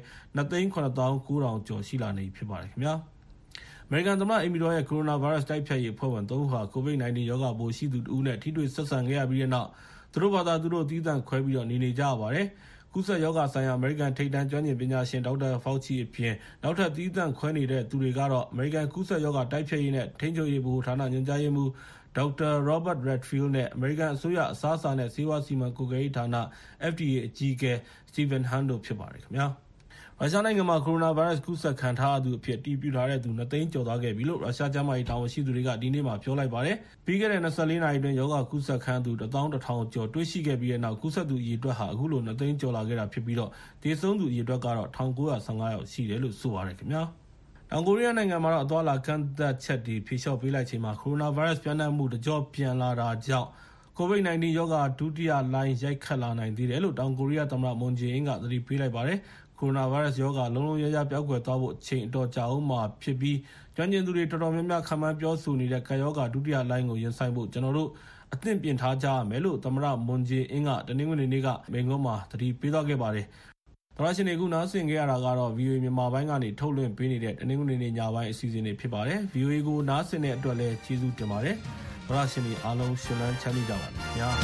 2,990,000 ကျော်ရှိလာနေပြီဖြစ်ပါတယ်ခင်ဗျာ။အမေရိကန်သမ္မတအိမ်ပြည်တော်ရဲ့ကိုရိုနာဗိုင်းရပ်စ်တိုက်ဖျက်ရေးအဖွဲ့ဝင်3 ဦးဟာ COVID-19 ရောဂါပိုးရှိသူတဦးနဲ့ထိတွေ့ဆက်ဆံခဲ့ရပြီးတဲ့နောက်သူတို့ဘာသာသူတို့သီးသန့်ခွဲပြီးတော့နေကြရပါတယ်။ကူးစက်ရောဂါဆိုင်ရာအမေရိကန်ထိပ်တန်းကျွမ်းကျင်ပညာရှင်ဒေါက်တာဖောက်ချီအပြင်နောက်ထပ်သီးသန့်ခွဲနေတဲ့သူတွေကတော့အမေရိကန်ကူးစက်ရောဂါတိုက်ဖျက်ရေးနဲ့ထိန်းချုပ်ရေးဗဟိုဌာနညွှန်ကြားရေးမှူးဒေါက်တာ Robert Redfield နဲ့အမေရိကန်အစိုးရအစားအစာနဲ့ဆေးဝါးစီမံကွပ်ကဲရေးဌာန FDA အကြီးအကဲ Stephen Hahn တို့ဖြစ်ပါတယ်ခင်ဗျာ။ရုရှားနိုင်ငံမှာကိုရိုနာဗိုင်းရပ်စ်ကူးစက်ခံထားရသူအဖြစ်အတည်ပြုထားတဲ့သူ 2 သိန်းကျော်သွားခဲ့ပြီလို့ရုရှားကျန်းမာရေးတာဝန်ရှိသူတွေကဒီနေ့မှပြောလိုက်ပါတယ်။ပြီးခဲ့တဲ့24နာရီအတွင်းရောဂါကူးစက်ခံသူ 11,000 ကျော်တွေ့ရှိခဲ့ပြီးတဲ့နောက်ကူးစက်သူအရေအတွက်ဟာအခုလို 2 သိန်းကျော်လာခဲ့တာဖြစ်ပြီးတော့သေဆုံးသူအရေအတွက်ကတော့ 1,915 ယောက်ရှိတယ်လို့ဆိုပါတယ်ခင်ဗျာ။တောင်ကိုရီးယားနိုင်ငံမှာတော့အသွားအလာကန့်သတ်ချက်တွေဖြေလျှော့ပေးလိုက်ချိန်မှာကိုရိုနာဗိုင်းရပ်စ်ပြန့်နှံ့မှုတကြော့ပြန်လာတာကြောင့် COVID-19 ရောဂါဒုတိယလှိုင်းရိုက်ခတ်လာနိုင်သေးတယ်လို့တောင်ကိုရီးယားသမ္မတမွန်ဂျေအင်းကသတိပေးလိုက်ပါတယ်။ကိုရိုနာဗိုင်းရပ်စ်ရောဂါလုံးလုံးလျားလျားပျောက်ကွယ်သွားဖို့အချိန်အတော်ကြာအောင်မှာဖြစ်ပြီးကျွမ်းကျင်သူတွေတော်တော်များများခန့်မှန်းပြောဆိုနေတဲ့ကပ်ရောဂါဒုတိယလှိုင်းကိုရင်ဆိုင်ဖို့ကျွန်တော်တို့အသင့်ပြင်ထားကြရမယ်လို့သမ္မတမွန်ဂျေအင်းကတနင်္ဂနွေနေ့ကမိန့်ခွန်းမှာသတိပေးသွားခဲ့ပါတယ်။သောရရှင်တွေကနားဆင်ခဲ့ရတာကတော့ VOA မြန်မာပိုင်းကနေထုတ်လွှင့်ပေးနေတဲ့တနင်္ဂနွေနေ့ညပိုင်းအစီအစဉ်တွေဖြစ်ပါတယ်။ VOA ကိုနားဆင်တဲ့အတွက်လည်းကျေးဇူးတင်ပါတယ်။သောရရှင်တွေအားလုံးရှင်လန်းချမ်းမြေ့ကြပါစေခင်ဗျာ။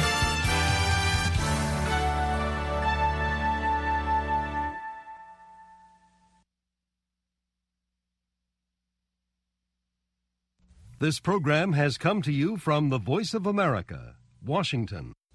This program has come to you from the Voice of America, Washington.